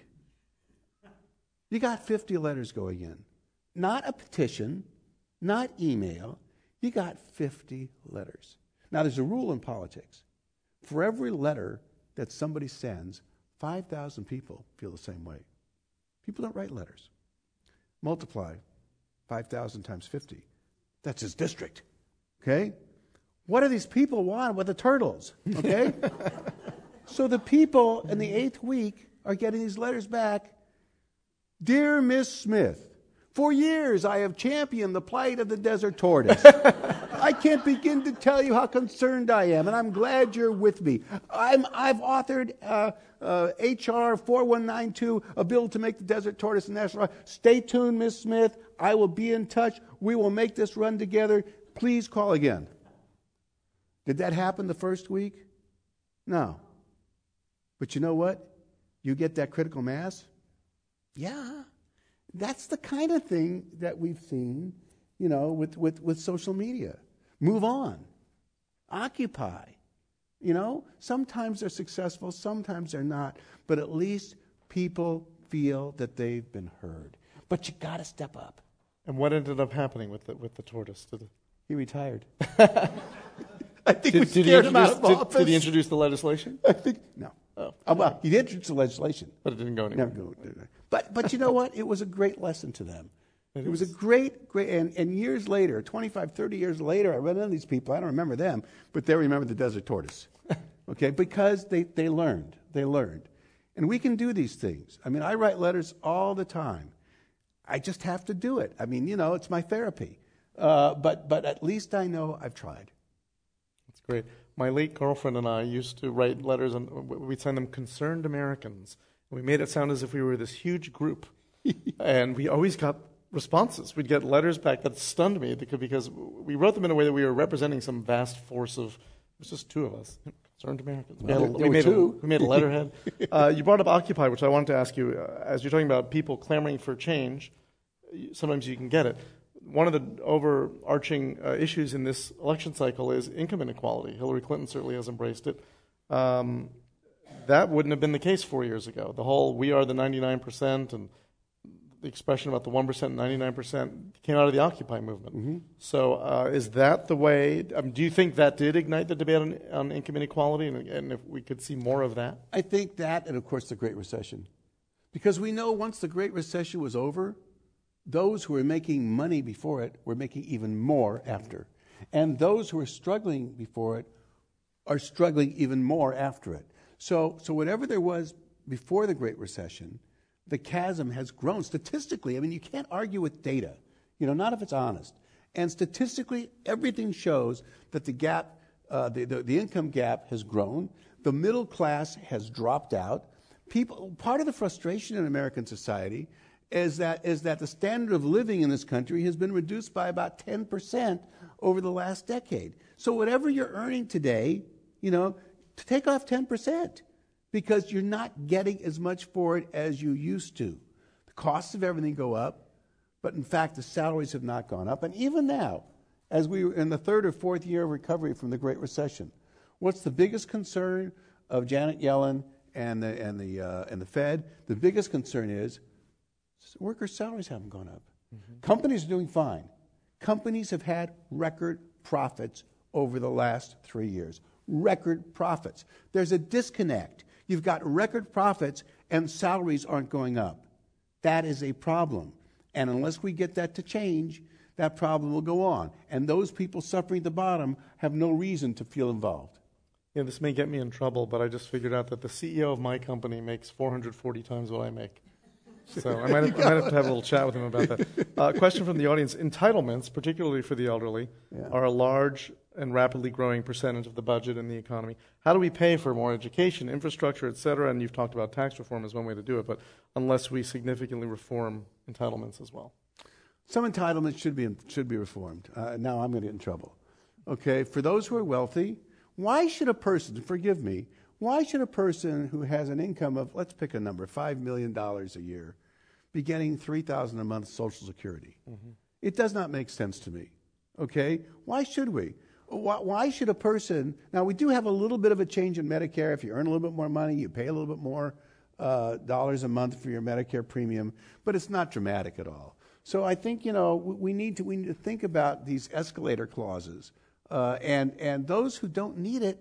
Speaker 2: you got fifty letters going in. Not a petition, not email. You got fifty letters. Now, there's a rule in politics. For every letter that somebody sends, five thousand people feel the same way. People don't write letters. Multiply five thousand times fifty. That's his district. Okay? What do these people want with the turtles? Okay? So the people in the eighth week are getting these letters back. Dear Miss Smith, for years I have championed the plight of the desert tortoise. I can't begin to tell you how concerned I am, and I'm glad you're with me. I'm, I've authored uh, uh, H R forty-one ninety-two, a bill to make the desert tortoise a national. Stay tuned, Miss Smith. I will be in touch. We will make this run together. Please call again. Did that happen the first week? No. But you know what? You get that critical mass? Yeah. That's the kind of thing that we've seen, you know, with, with, with social media. Move on. Occupy. You know, sometimes they're successful, sometimes they're not, but at least people feel that they've been heard. But you got to step up.
Speaker 1: And what ended up happening with the, with the tortoise? Did it...
Speaker 2: He retired. I think
Speaker 1: did,
Speaker 2: we
Speaker 1: did
Speaker 2: scared him out of
Speaker 1: did,
Speaker 2: office.
Speaker 1: Did he introduce the legislation?
Speaker 2: I think, no.
Speaker 1: Oh.
Speaker 2: Oh, well, he did introduce the legislation.
Speaker 1: But it didn't go anywhere.
Speaker 2: Never go. But, but you know what? It was a great lesson to them.
Speaker 1: It,
Speaker 2: it was a great, great, and, and years later, twenty-five, thirty years later, I run into these people. I don't remember them, but they remember the desert tortoise. Okay? Because they, they learned. They learned. And we can do these things. I mean, I write letters all the time. I just have to do it. I mean, you know, it's my therapy. Uh, but, but at least I know I've tried.
Speaker 1: That's great. My late girlfriend and I used to write letters, and we'd send them concerned Americans. We made it sound as if we were this huge group. And we always got responses. We'd get letters back that stunned me because we wrote them in a way that we were representing some vast force of, it was just two of us, concerned Americans. We,
Speaker 2: well,
Speaker 1: had a,
Speaker 2: there
Speaker 1: we,
Speaker 2: were
Speaker 1: made
Speaker 2: two.
Speaker 1: A, we made a letterhead. uh, you brought up Occupy, which I wanted to ask you, uh, as you're talking about people clamoring for change, sometimes you can get it. One of the overarching uh, issues in this election cycle is income inequality. Hillary Clinton certainly has embraced it. Um, that wouldn't have been the case four years ago. The whole we are the ninety-nine percent and the expression about the one percent and ninety-nine percent came out of the Occupy movement.
Speaker 2: Mm-hmm.
Speaker 1: So uh, is that the way, um, do you think that did ignite the debate on, on income inequality, and, and if we could see more of that?
Speaker 2: I think that, and of course the Great Recession. Because we know once the Great Recession was over, those who were making money before it were making even more after. And those who were struggling before it are struggling even more after it. So, so whatever there was before the Great Recession, the chasm has grown statistically. I mean, you can't argue with data, you know, not if it's honest. And statistically, everything shows that the gap, uh, the, the, the income gap has grown. The middle class has dropped out. People, part of the frustration in American society is that is that the standard of living in this country has been reduced by about ten percent over the last decade. So whatever you're earning today, you know, to take off ten percent. Because you're not getting as much for it as you used to. The costs of everything go up, but in fact, the salaries have not gone up. And even now, as we were in the third or fourth year of recovery from the Great Recession, what's the biggest concern of Janet Yellen and the, and the, uh, and the Fed? The biggest concern is workers' salaries haven't gone up. Mm-hmm. Companies are doing fine. Companies have had record profits over the last three years. Record profits. There's a disconnect. You've got record profits and salaries aren't going up. That is a problem. And unless we get that to change, that problem will go on. And those people suffering at the bottom have no reason to feel involved.
Speaker 1: Yeah, this may get me in trouble, but I just figured out that the C E O of my company makes four hundred forty times what I make. So I might have, I might have to have a little chat with him about that. Uh, question from the audience. Entitlements, particularly for the elderly, yeah. are a large and rapidly growing percentage of the budget in the economy. How do we pay for more education, infrastructure, et cetera? And you've talked about tax reform as one way to do it, but unless we significantly reform entitlements as well.
Speaker 2: Some entitlements should be should be reformed. Uh, now I'm going to get in trouble. Okay, for those who are wealthy, why should a person, forgive me, why should a person who has an income of, let's pick a number, five million dollars a year, be getting three thousand dollars a month Social Security? Mm-hmm. It does not make sense to me. Okay? Why should we? Why, why should a person, now we do have a little bit of a change in Medicare. If you earn a little bit more money, you pay a little bit more uh, dollars a month for your Medicare premium, but it's not dramatic at all. So I think, you know, we need to, we need to think about these escalator clauses. Uh, and, and those who don't need it,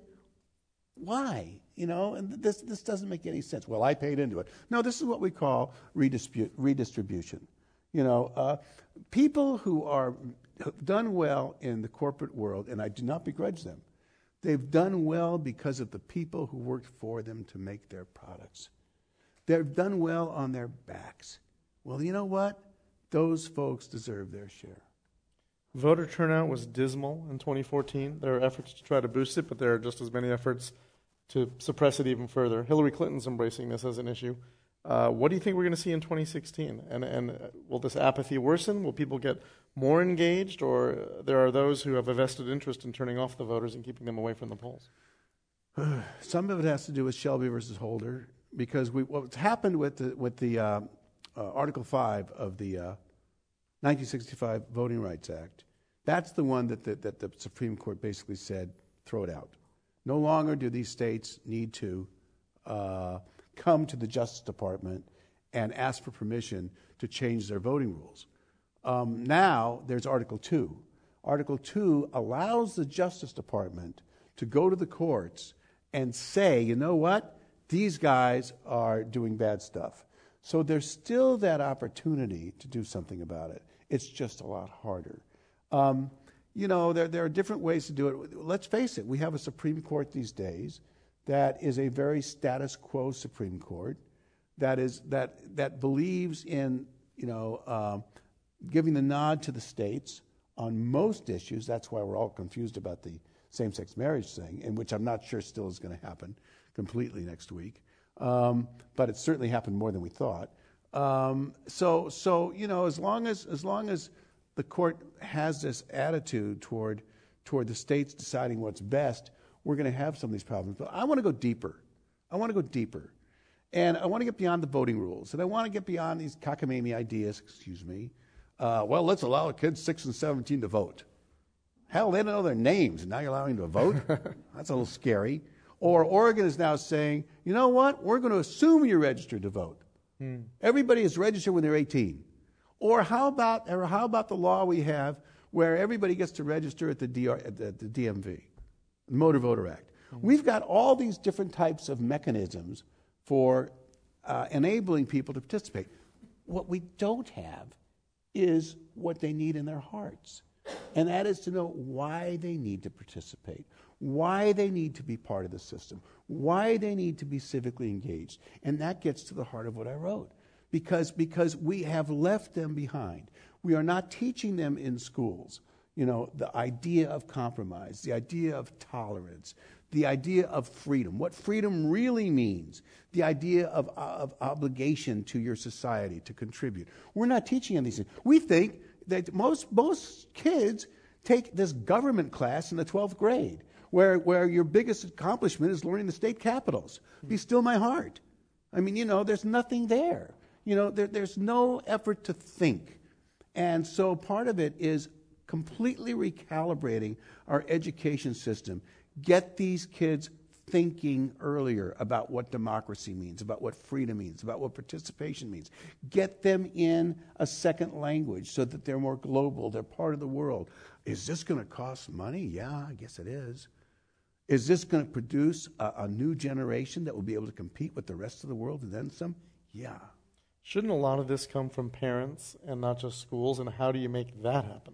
Speaker 2: why? You know, and this this doesn't make any sense. Well, I paid into it. No, this is what we call redistribute, redistribution. You know, uh, people who are have done well in the corporate world, and I do not begrudge them, they've done well because of the people who worked for them to make their products. They've done well on their backs. Well, you know what? Those folks deserve their share.
Speaker 1: Voter turnout was dismal in twenty fourteen. There are efforts to try to boost it, but there are just as many efforts to suppress it even further. Hillary Clinton's embracing this as an issue. Uh, what do you think we're going to see in twenty sixteen? And, and uh, will this apathy worsen? Will people get more engaged? Or uh, there are those who have a vested interest in turning off the voters and keeping them away from the polls?
Speaker 2: Some of it has to do with Shelby versus Holder, because we, what's happened with the, with the uh, uh, Article five of the uh, nineteen sixty-five Voting Rights Act, that's the one that the, that the Supreme Court basically said, throw it out. No longer do these states need to uh, come to the Justice Department and ask for permission to change their voting rules. Um, now there's Article two. Article two allows the Justice Department to go to the courts and say, you know what, these guys are doing bad stuff. So there's still that opportunity to do something about it. It's just a lot harder. Um, You know, there, there are different ways to do it. Let's face it, we have a Supreme Court these days that is a very status quo Supreme Court that is that that believes in, you know, uh, giving the nod to the states on most issues. That's why we're all confused about the same-sex marriage thing, in which I'm not sure still is going to happen completely next week. Um, but it certainly happened more than we thought. Um, so, so you know, as long as as long as the court has this attitude toward toward the states deciding what's best, we're going to have some of these problems. But I want to go deeper. I want to go deeper. And I want to get beyond the voting rules. And I want to get beyond these cockamamie ideas, excuse me. Uh, well, let's allow kids six and seventeen to vote. Hell, they don't know their names, and now you're allowing them to vote? That's a little scary. Or Oregon is now saying, you know what? We're going to assume you're registered to vote. Hmm. Everybody is registered when they're eighteen. Or how about, or how about the law we have where everybody gets to register at the, D R, at the, the D M V, the Motor Voter Act? Mm-hmm. We've got all these different types of mechanisms for uh, enabling people to participate. What we don't have is what they need in their hearts. And that is to know why they need to participate, why they need to be part of the system, why they need to be civically engaged. And that gets to the heart of what I wrote. Because, because we have left them behind. We are not teaching them in schools, you know, the idea of compromise, the idea of tolerance, the idea of freedom, what freedom really means, the idea of, of obligation to your society to contribute. We're not teaching them these things. We think that most, most kids take this government class in the twelfth grade, where, where your biggest accomplishment is learning the state capitals. Be still my heart. I mean, you know, there's nothing there. You know, there, there's no effort to think. And so part of it is completely recalibrating our education system. Get these kids thinking earlier about what democracy means, about what freedom means, about what participation means. Get them in a second language so that they're more global, they're part of the world. Is this going to cost money? Yeah, I guess it is. Is this going to produce a, a new generation that will be able to compete with the rest of the world and then some? Yeah.
Speaker 1: Shouldn't a lot of this come from parents and not just schools? And how do you make that happen?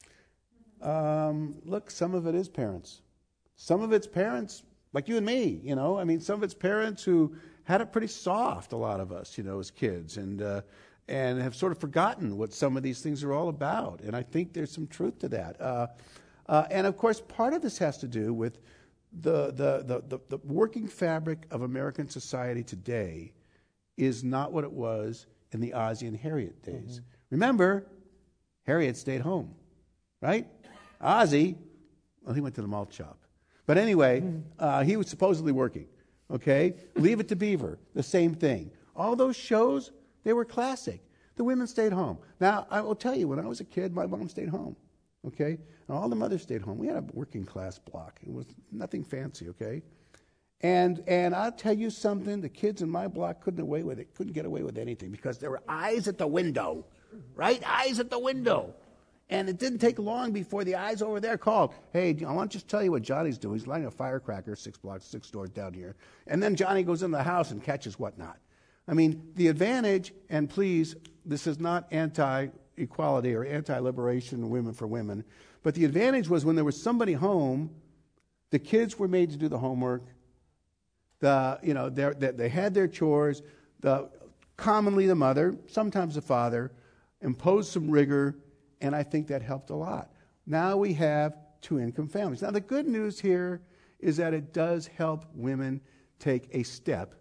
Speaker 2: Um, look, some of it is parents. Some of it's parents like you and me, you know. I mean, some of it's parents who had it pretty soft, a lot of us, you know, as kids, and uh, and have sort of forgotten what some of these things are all about. And I think there's some truth to that. Uh, uh, and, of course, part of this has to do with the the, the, the the working fabric of American society today is not what it was in the Ozzie and Harriet days. Mm-hmm. Remember, Harriet stayed home, right? Ozzie, well, he went to the malt shop. But anyway, mm-hmm. uh, he was supposedly working, okay? Leave It to Beaver, the same thing. All those shows, they were classic. The women stayed home. Now, I will tell you, when I was a kid, my mom stayed home, okay? And all the mothers stayed home. We had a working class block. It was nothing fancy, okay? And and I'll tell you something, the kids in my block couldn't away with it, couldn't get away with anything because there were eyes at the window, right? Eyes at the window. And it didn't take long before the eyes over there called, hey, I want to just tell you what Johnny's doing. He's lighting a firecracker six blocks, six doors down here. And then Johnny goes in the house and catches whatnot. I mean, the advantage, and please, this is not anti-equality or anti-liberation, women for women, but the advantage was when there was somebody home, the kids were made to do the homework. The, you know, they, they had their chores. The, commonly the mother, sometimes the father, imposed some rigor, and I think that helped a lot. Now we have two-income families. Now the good news here is that it does help women take a step,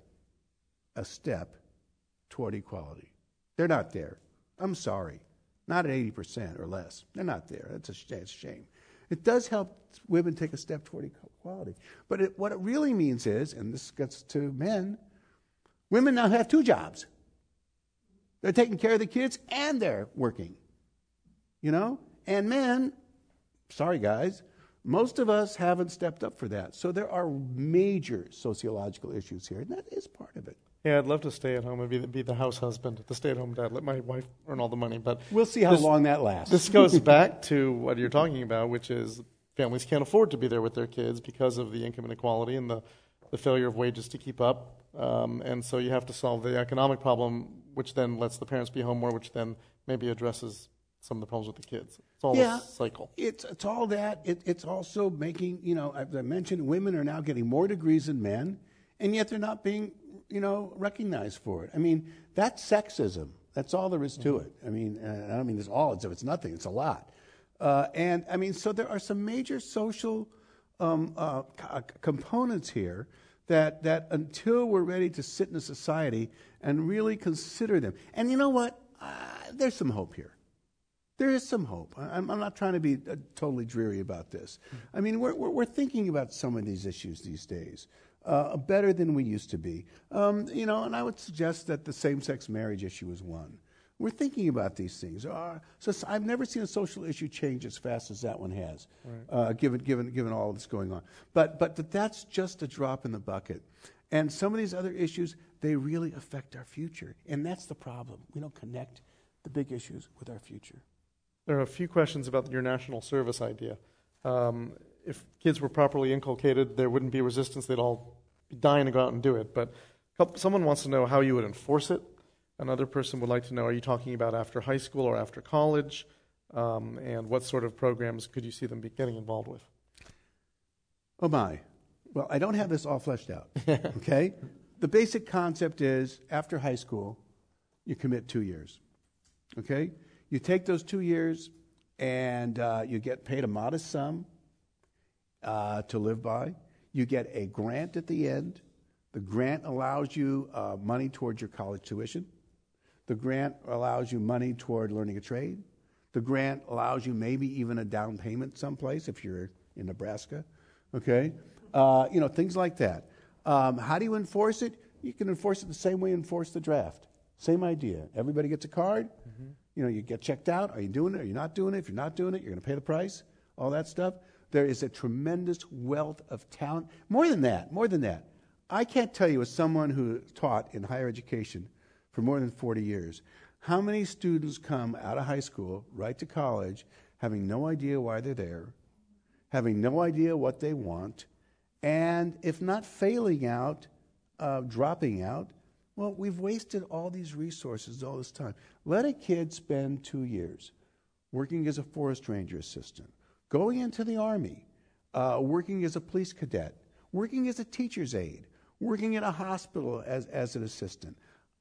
Speaker 2: a step toward equality. They're not there. I'm sorry. Not at eighty percent or less. They're not there. That's a, that's a shame. It does help women take a step toward equality. But it, what it really means is, and this gets to men, women now have two jobs. They're taking care of the kids and they're working. You know? And men, sorry guys, most of us haven't stepped up for that. So there are major sociological issues here, and that is part of it.
Speaker 1: Yeah, I'd love to stay at home and be the, be the house husband, the stay-at-home dad. Let my wife earn all the money. But
Speaker 2: we'll see how
Speaker 1: this,
Speaker 2: long that lasts.
Speaker 1: This goes back to what you're talking about, which is families can't afford to be there with their kids because of the income inequality and the, the failure of wages to keep up. Um, and so you have to solve the economic problem, which then lets the parents be home more, which then maybe addresses some of the problems with the kids. It's all
Speaker 2: yeah,
Speaker 1: a cycle.
Speaker 2: It's, it's all that. It, it's also making, you know, as I mentioned, women are now getting more degrees than men, and yet they're not being, you know, recognized for it. I mean, that's sexism. That's all there is to mm-hmm. it. I mean, uh, I don't mean it's all, it's, it's nothing, it's a lot. Uh, and, I mean, so there are some major social um, uh, co- components here that, that until we're ready to sit in a society and really consider them. And you know what? Uh, there's some hope here. There is some hope. I'm, I'm not trying to be uh, totally dreary about this. I mean, we're, we're, we're thinking about some of these issues these days uh, better than we used to be. Um, you know, and I would suggest that the same-sex marriage issue is one. We're thinking about these things. Uh, so I've never seen a social issue change as fast as that one has, right. uh, given given given all that's going on. But but but that's just a drop in the bucket. And some of these other issues, they really affect our future, and that's the problem. We don't connect the big issues with our future.
Speaker 1: There are a few questions about your national service idea. Um, if kids were properly inculcated, there wouldn't be resistance. They'd all be dying to go out and do it. But someone wants to know how you would enforce it. Another person would like to know, are you talking about after high school or after college? Um, and what sort of programs could you see them be getting involved with?
Speaker 2: Oh, my. Well, I don't have this all fleshed out, okay? The basic concept is after high school, you commit two years, okay? You take those two years and uh, you get paid a modest sum uh, to live by. You get a grant at the end. The grant allows you uh, money towards your college tuition. The grant allows you money toward learning a trade. The grant allows you maybe even a down payment someplace if you're in Nebraska, okay? Uh, you know, things like that. Um, how do you enforce it? You can enforce it the same way you enforce the draft. Same idea. Everybody gets a card. Mm-hmm. You know, you get checked out. Are you doing it? Are you not doing it? If you're not doing it, you're going to pay the price. All that stuff. There is a tremendous wealth of talent. More than that, more than that. I can't tell you, as someone who taught in higher education for more than forty years, how many students come out of high school, right to college, having no idea why they're there, having no idea what they want, and if not failing out, uh, dropping out. Well, we've wasted all these resources all this time. Let a kid spend two years working as a forest ranger assistant, going into the Army, uh, working as a police cadet, working as a teacher's aide, working in a hospital as, as an assistant.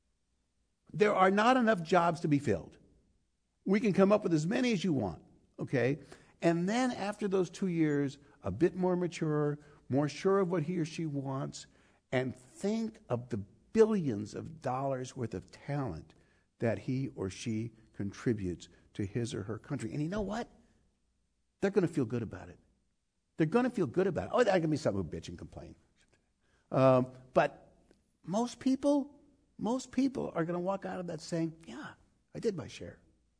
Speaker 2: There are not enough jobs to be filled. We can come up with as many as you want, okay? And then after those two years, a bit more mature, more sure of what he or she wants, and think of the billions of dollars worth of talent that he or she contributes to his or her country. And you know what? They're going to feel good about it. They're going to feel good about it. Oh, there can be some who bitch and complain. Um, but most people, most people are going to walk out of that saying, yeah, I did my share.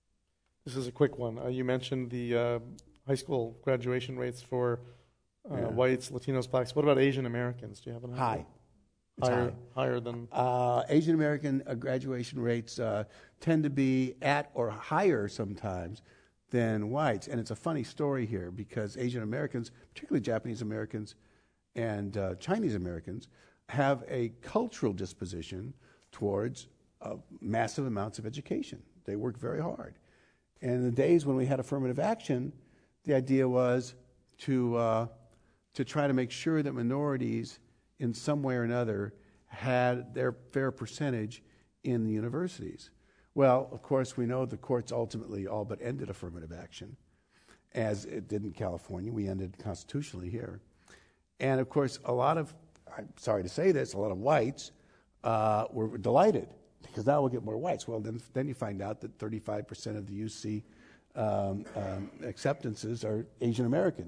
Speaker 1: This is a quick one. Uh, you mentioned the uh, high school graduation rates for uh, yeah. whites, Latinos, blacks. What about Asian Americans? Do you have an idea?
Speaker 2: High.
Speaker 1: It's higher,
Speaker 2: high.
Speaker 1: higher than
Speaker 2: uh, Asian American uh, graduation rates uh, tend to be at or higher sometimes than whites. And it's a funny story here because Asian Americans, particularly Japanese Americans and uh, Chinese Americans, have a cultural disposition towards uh, massive amounts of education. They work very hard. And in the days when we had affirmative action, the idea was to uh, to try to make sure that minorities in some way or another had their fair percentage in the universities. Well, of course, we know the courts ultimately all but ended affirmative action, as it did in California. We ended constitutionally here. And, of course, a lot of, I'm sorry to say this, a lot of whites uh, were delighted because now we'll get more whites. Well, then, then you find out that thirty-five percent of the U C um, um, acceptances are Asian American.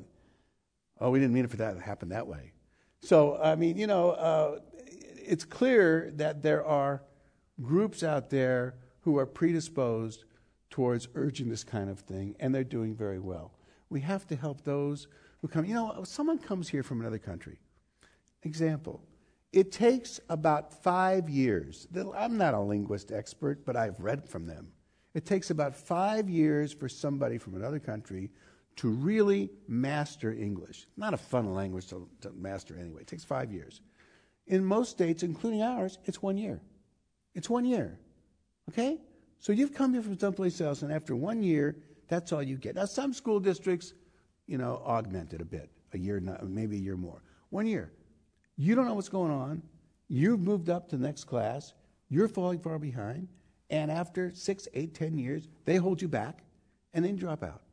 Speaker 2: Oh, we didn't mean it for that to happen that way. So, I mean, you know, uh, it's clear that there are groups out there who are predisposed towards urging this kind of thing, and they're doing very well. We have to help those who come. You know, someone comes here from another country. Example, it takes about five years. I'm not a linguist expert, but I've read from them. It takes about five years for somebody from another country to really master English. Not a fun language to, to master anyway. It takes five years. In most states, including ours, it's one year. It's one year. Okay? So you've come here from someplace else, and after one year, that's all you get. Now, some school districts, you know, augment it a bit, a year, maybe a year more. One year. You don't know what's going on. You've moved up to the next class. You're falling far behind. And after six, eight, ten years, they hold you back, and then drop out.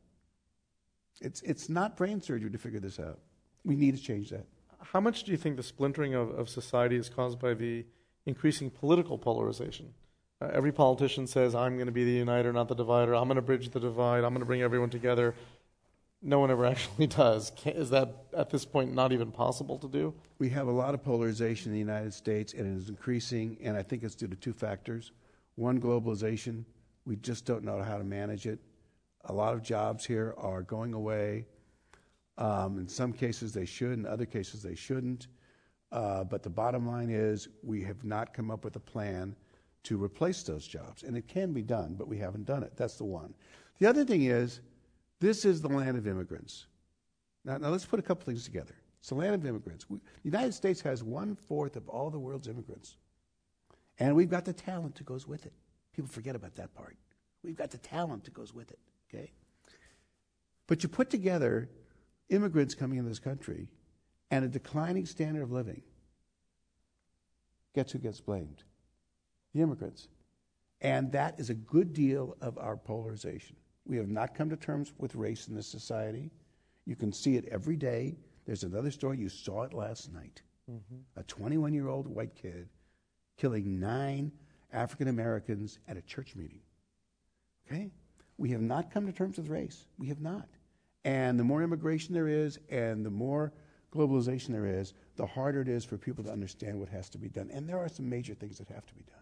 Speaker 2: It's it's not brain surgery to figure this out. We need to change that.
Speaker 1: How much do you think the splintering of, of society is caused by the increasing political polarization? Uh, every politician says, I'm going to be the uniter, not the divider. I'm going to bridge the divide. I'm going to bring everyone together. No one ever actually does. Can, is that, at this point, not even possible to do?
Speaker 2: We have a lot of polarization in the United States, and it is increasing, and I think it's due to two factors. One, globalization. We just don't know how to manage it. A lot of jobs here are going away. Um, in some cases they should, in other cases they shouldn't. Uh, but the bottom line is we have not come up with a plan to replace those jobs. And it can be done, but we haven't done it. That's the one. The other thing is, this is the land of immigrants. Now, now let's put a couple things together. It's the land of immigrants. We, the United States has one-fourth of all the world's immigrants. And we've got the talent that goes with it. People forget about that part. We've got the talent that goes with it, okay? But you put together immigrants coming into this country and a declining standard of living. Guess who gets blamed? The immigrants. And that is a good deal of our polarization. We have not come to terms with race in this society. You can see it every day. There's another story. You saw it last night. Mm-hmm. A twenty-one-year-old white kid killing nine African Americans at a church meeting. Okay? We have not come to terms with race. We have not. And the more immigration there is and the more globalization there is, the harder it is for people to understand what has to be done. And there are some major things that have to be done.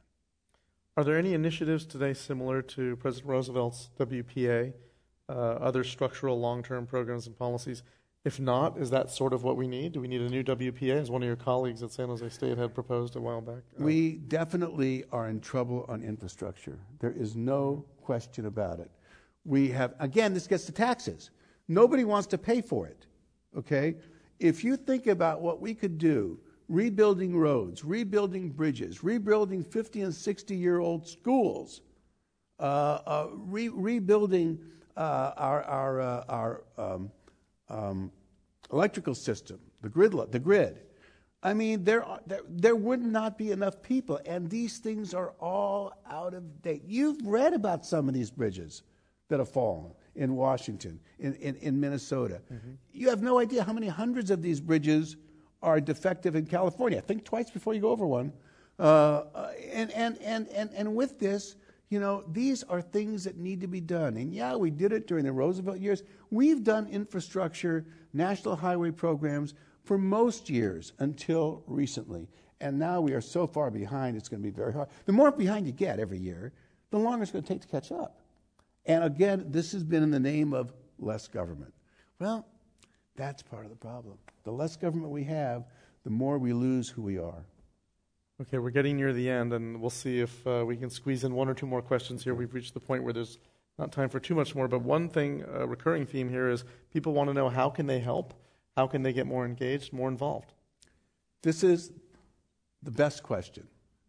Speaker 1: Are there any initiatives today similar to President Roosevelt's W P A, uh, other structural long-term programs and policies? If not, is that sort of what we need? Do we need a new W P A, as one of your colleagues at San Jose State had proposed a while back? Uh,
Speaker 2: we definitely are in trouble on infrastructure. There is no question about it. We have, again, this gets to taxes. Nobody wants to pay for it, okay? If you think about what we could do, rebuilding roads, rebuilding bridges, rebuilding fifty and sixty-year-old schools, uh, uh, re- rebuilding uh, our, our, uh, our um, um, electrical system, the grid, the grid. I mean, there, are, there, there would not be enough people, and these things are all out of date. You've read about some of these bridges that have fallen in Washington, in, in, in Minnesota. Mm-hmm. You have no idea how many hundreds of these bridges are defective in California. Think twice before you go over one. Uh, and, and, and, and, and with this, you know, these are things that need to be done. And yeah, we did it during the Roosevelt years. We've done infrastructure, national highway programs for most years until recently. And now we are so far behind, it's going to be very hard. The more behind you get every year, the longer it's going to take to catch up. And again, this has been in the name of less government. Well, that's part of the problem. The less government we have, the more we lose who we are.
Speaker 1: Okay, we're getting near the end, and we'll see if uh, we can squeeze in one or two more questions here. We've reached the point where there's not time for too much more, but one thing, a recurring theme here is people want to know, how can they help? How can they get more engaged, more involved?
Speaker 2: This is the best question.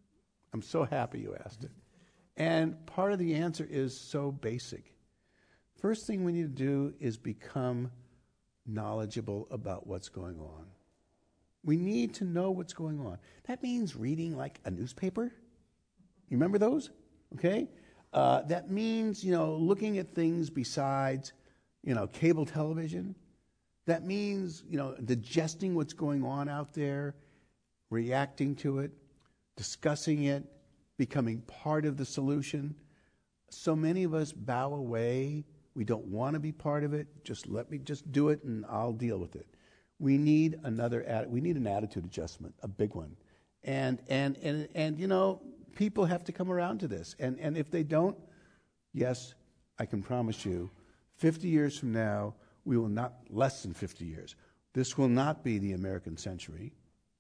Speaker 2: I'm so happy you asked it. And part of the answer is so basic. First thing we need to do is become knowledgeable about what's going on. We need to know what's going on. That means reading like a newspaper. You remember those? Okay? Uh, that means, you know, looking at things besides, you know, cable television. That means, you know, digesting what's going on out there, reacting to it, discussing it, becoming part of the solution. So many of us bow away. We don't want to be part of it. Just let me just do it and I'll deal with it. We need another ad, we need an attitude adjustment, a big one. And and and and you know, people have to come around to this. And and if they don't, yes, I can promise you, fifty years from now, we will not, less than fifty years, this will not be the American century.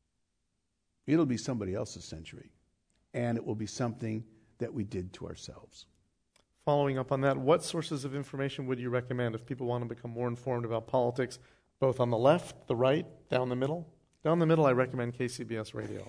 Speaker 2: It'll be somebody else's century. And it will be something that we did to ourselves.
Speaker 1: Following up on that, what sources of information would you recommend if people want to become more informed about politics, both on the left, the right, down the middle? Down the middle, I recommend K C B S Radio.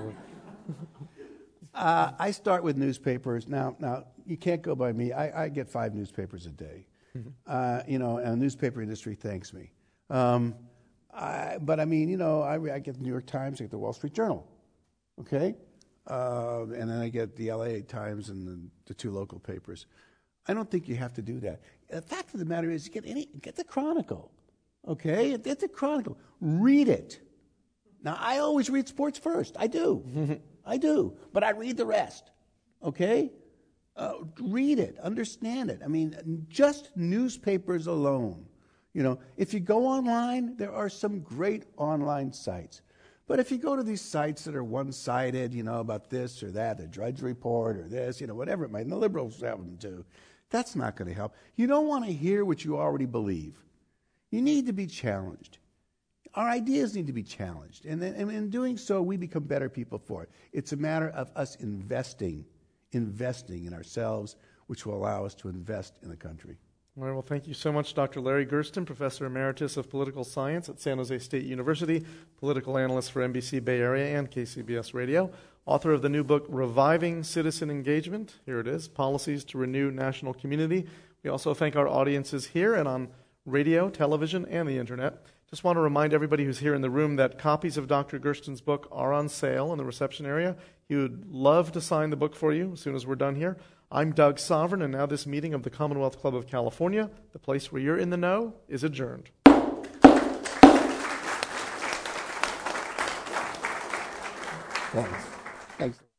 Speaker 2: uh, I start with newspapers. Now, now you can't go by me. I, I get five newspapers a day. Mm-hmm. Uh, you know, and the newspaper industry thanks me. Um, I, but I mean, you know, I, I get the New York Times, I get the Wall Street Journal. Okay? Uh, and then I get the L A Times and the, the two local papers. I don't think you have to do that. The fact of the matter is, get any, get the Chronicle, okay? Get the Chronicle. Read it. Now, I always read sports first. I do. I do. But I read the rest, okay? Uh, read it. Understand it. I mean, just newspapers alone. You know, if you go online, there are some great online sites. But if you go to these sites that are one-sided, you know, about this or that, the Drudge Report or this, you know, whatever it might, and the liberals have them too, that's not going to help. You don't want to hear what you already believe. You need to be challenged. Our ideas need to be challenged. And, then, and in doing so, we become better people for it. It's a matter of us investing investing in ourselves, which will allow us to invest in the country.
Speaker 1: All right, well, thank you so much, Doctor Larry Gersten, Professor Emeritus of Political Science at San Jose State University, political analyst for N B C Bay Area and K C B S Radio, author of the new book, Reviving Citizen Engagement. Here it is, Policies to Renew National Community. We also thank our audiences here and on radio, television, and the internet. Just want to remind everybody who's here in the room that copies of Doctor Gersten's book are on sale in the reception area. He would love to sign the book for you as soon as we're done here. I'm Doug Sovereign, and now this meeting of the Commonwealth Club of California, the place where you're in the know, is adjourned.
Speaker 2: Thanks. Thanks.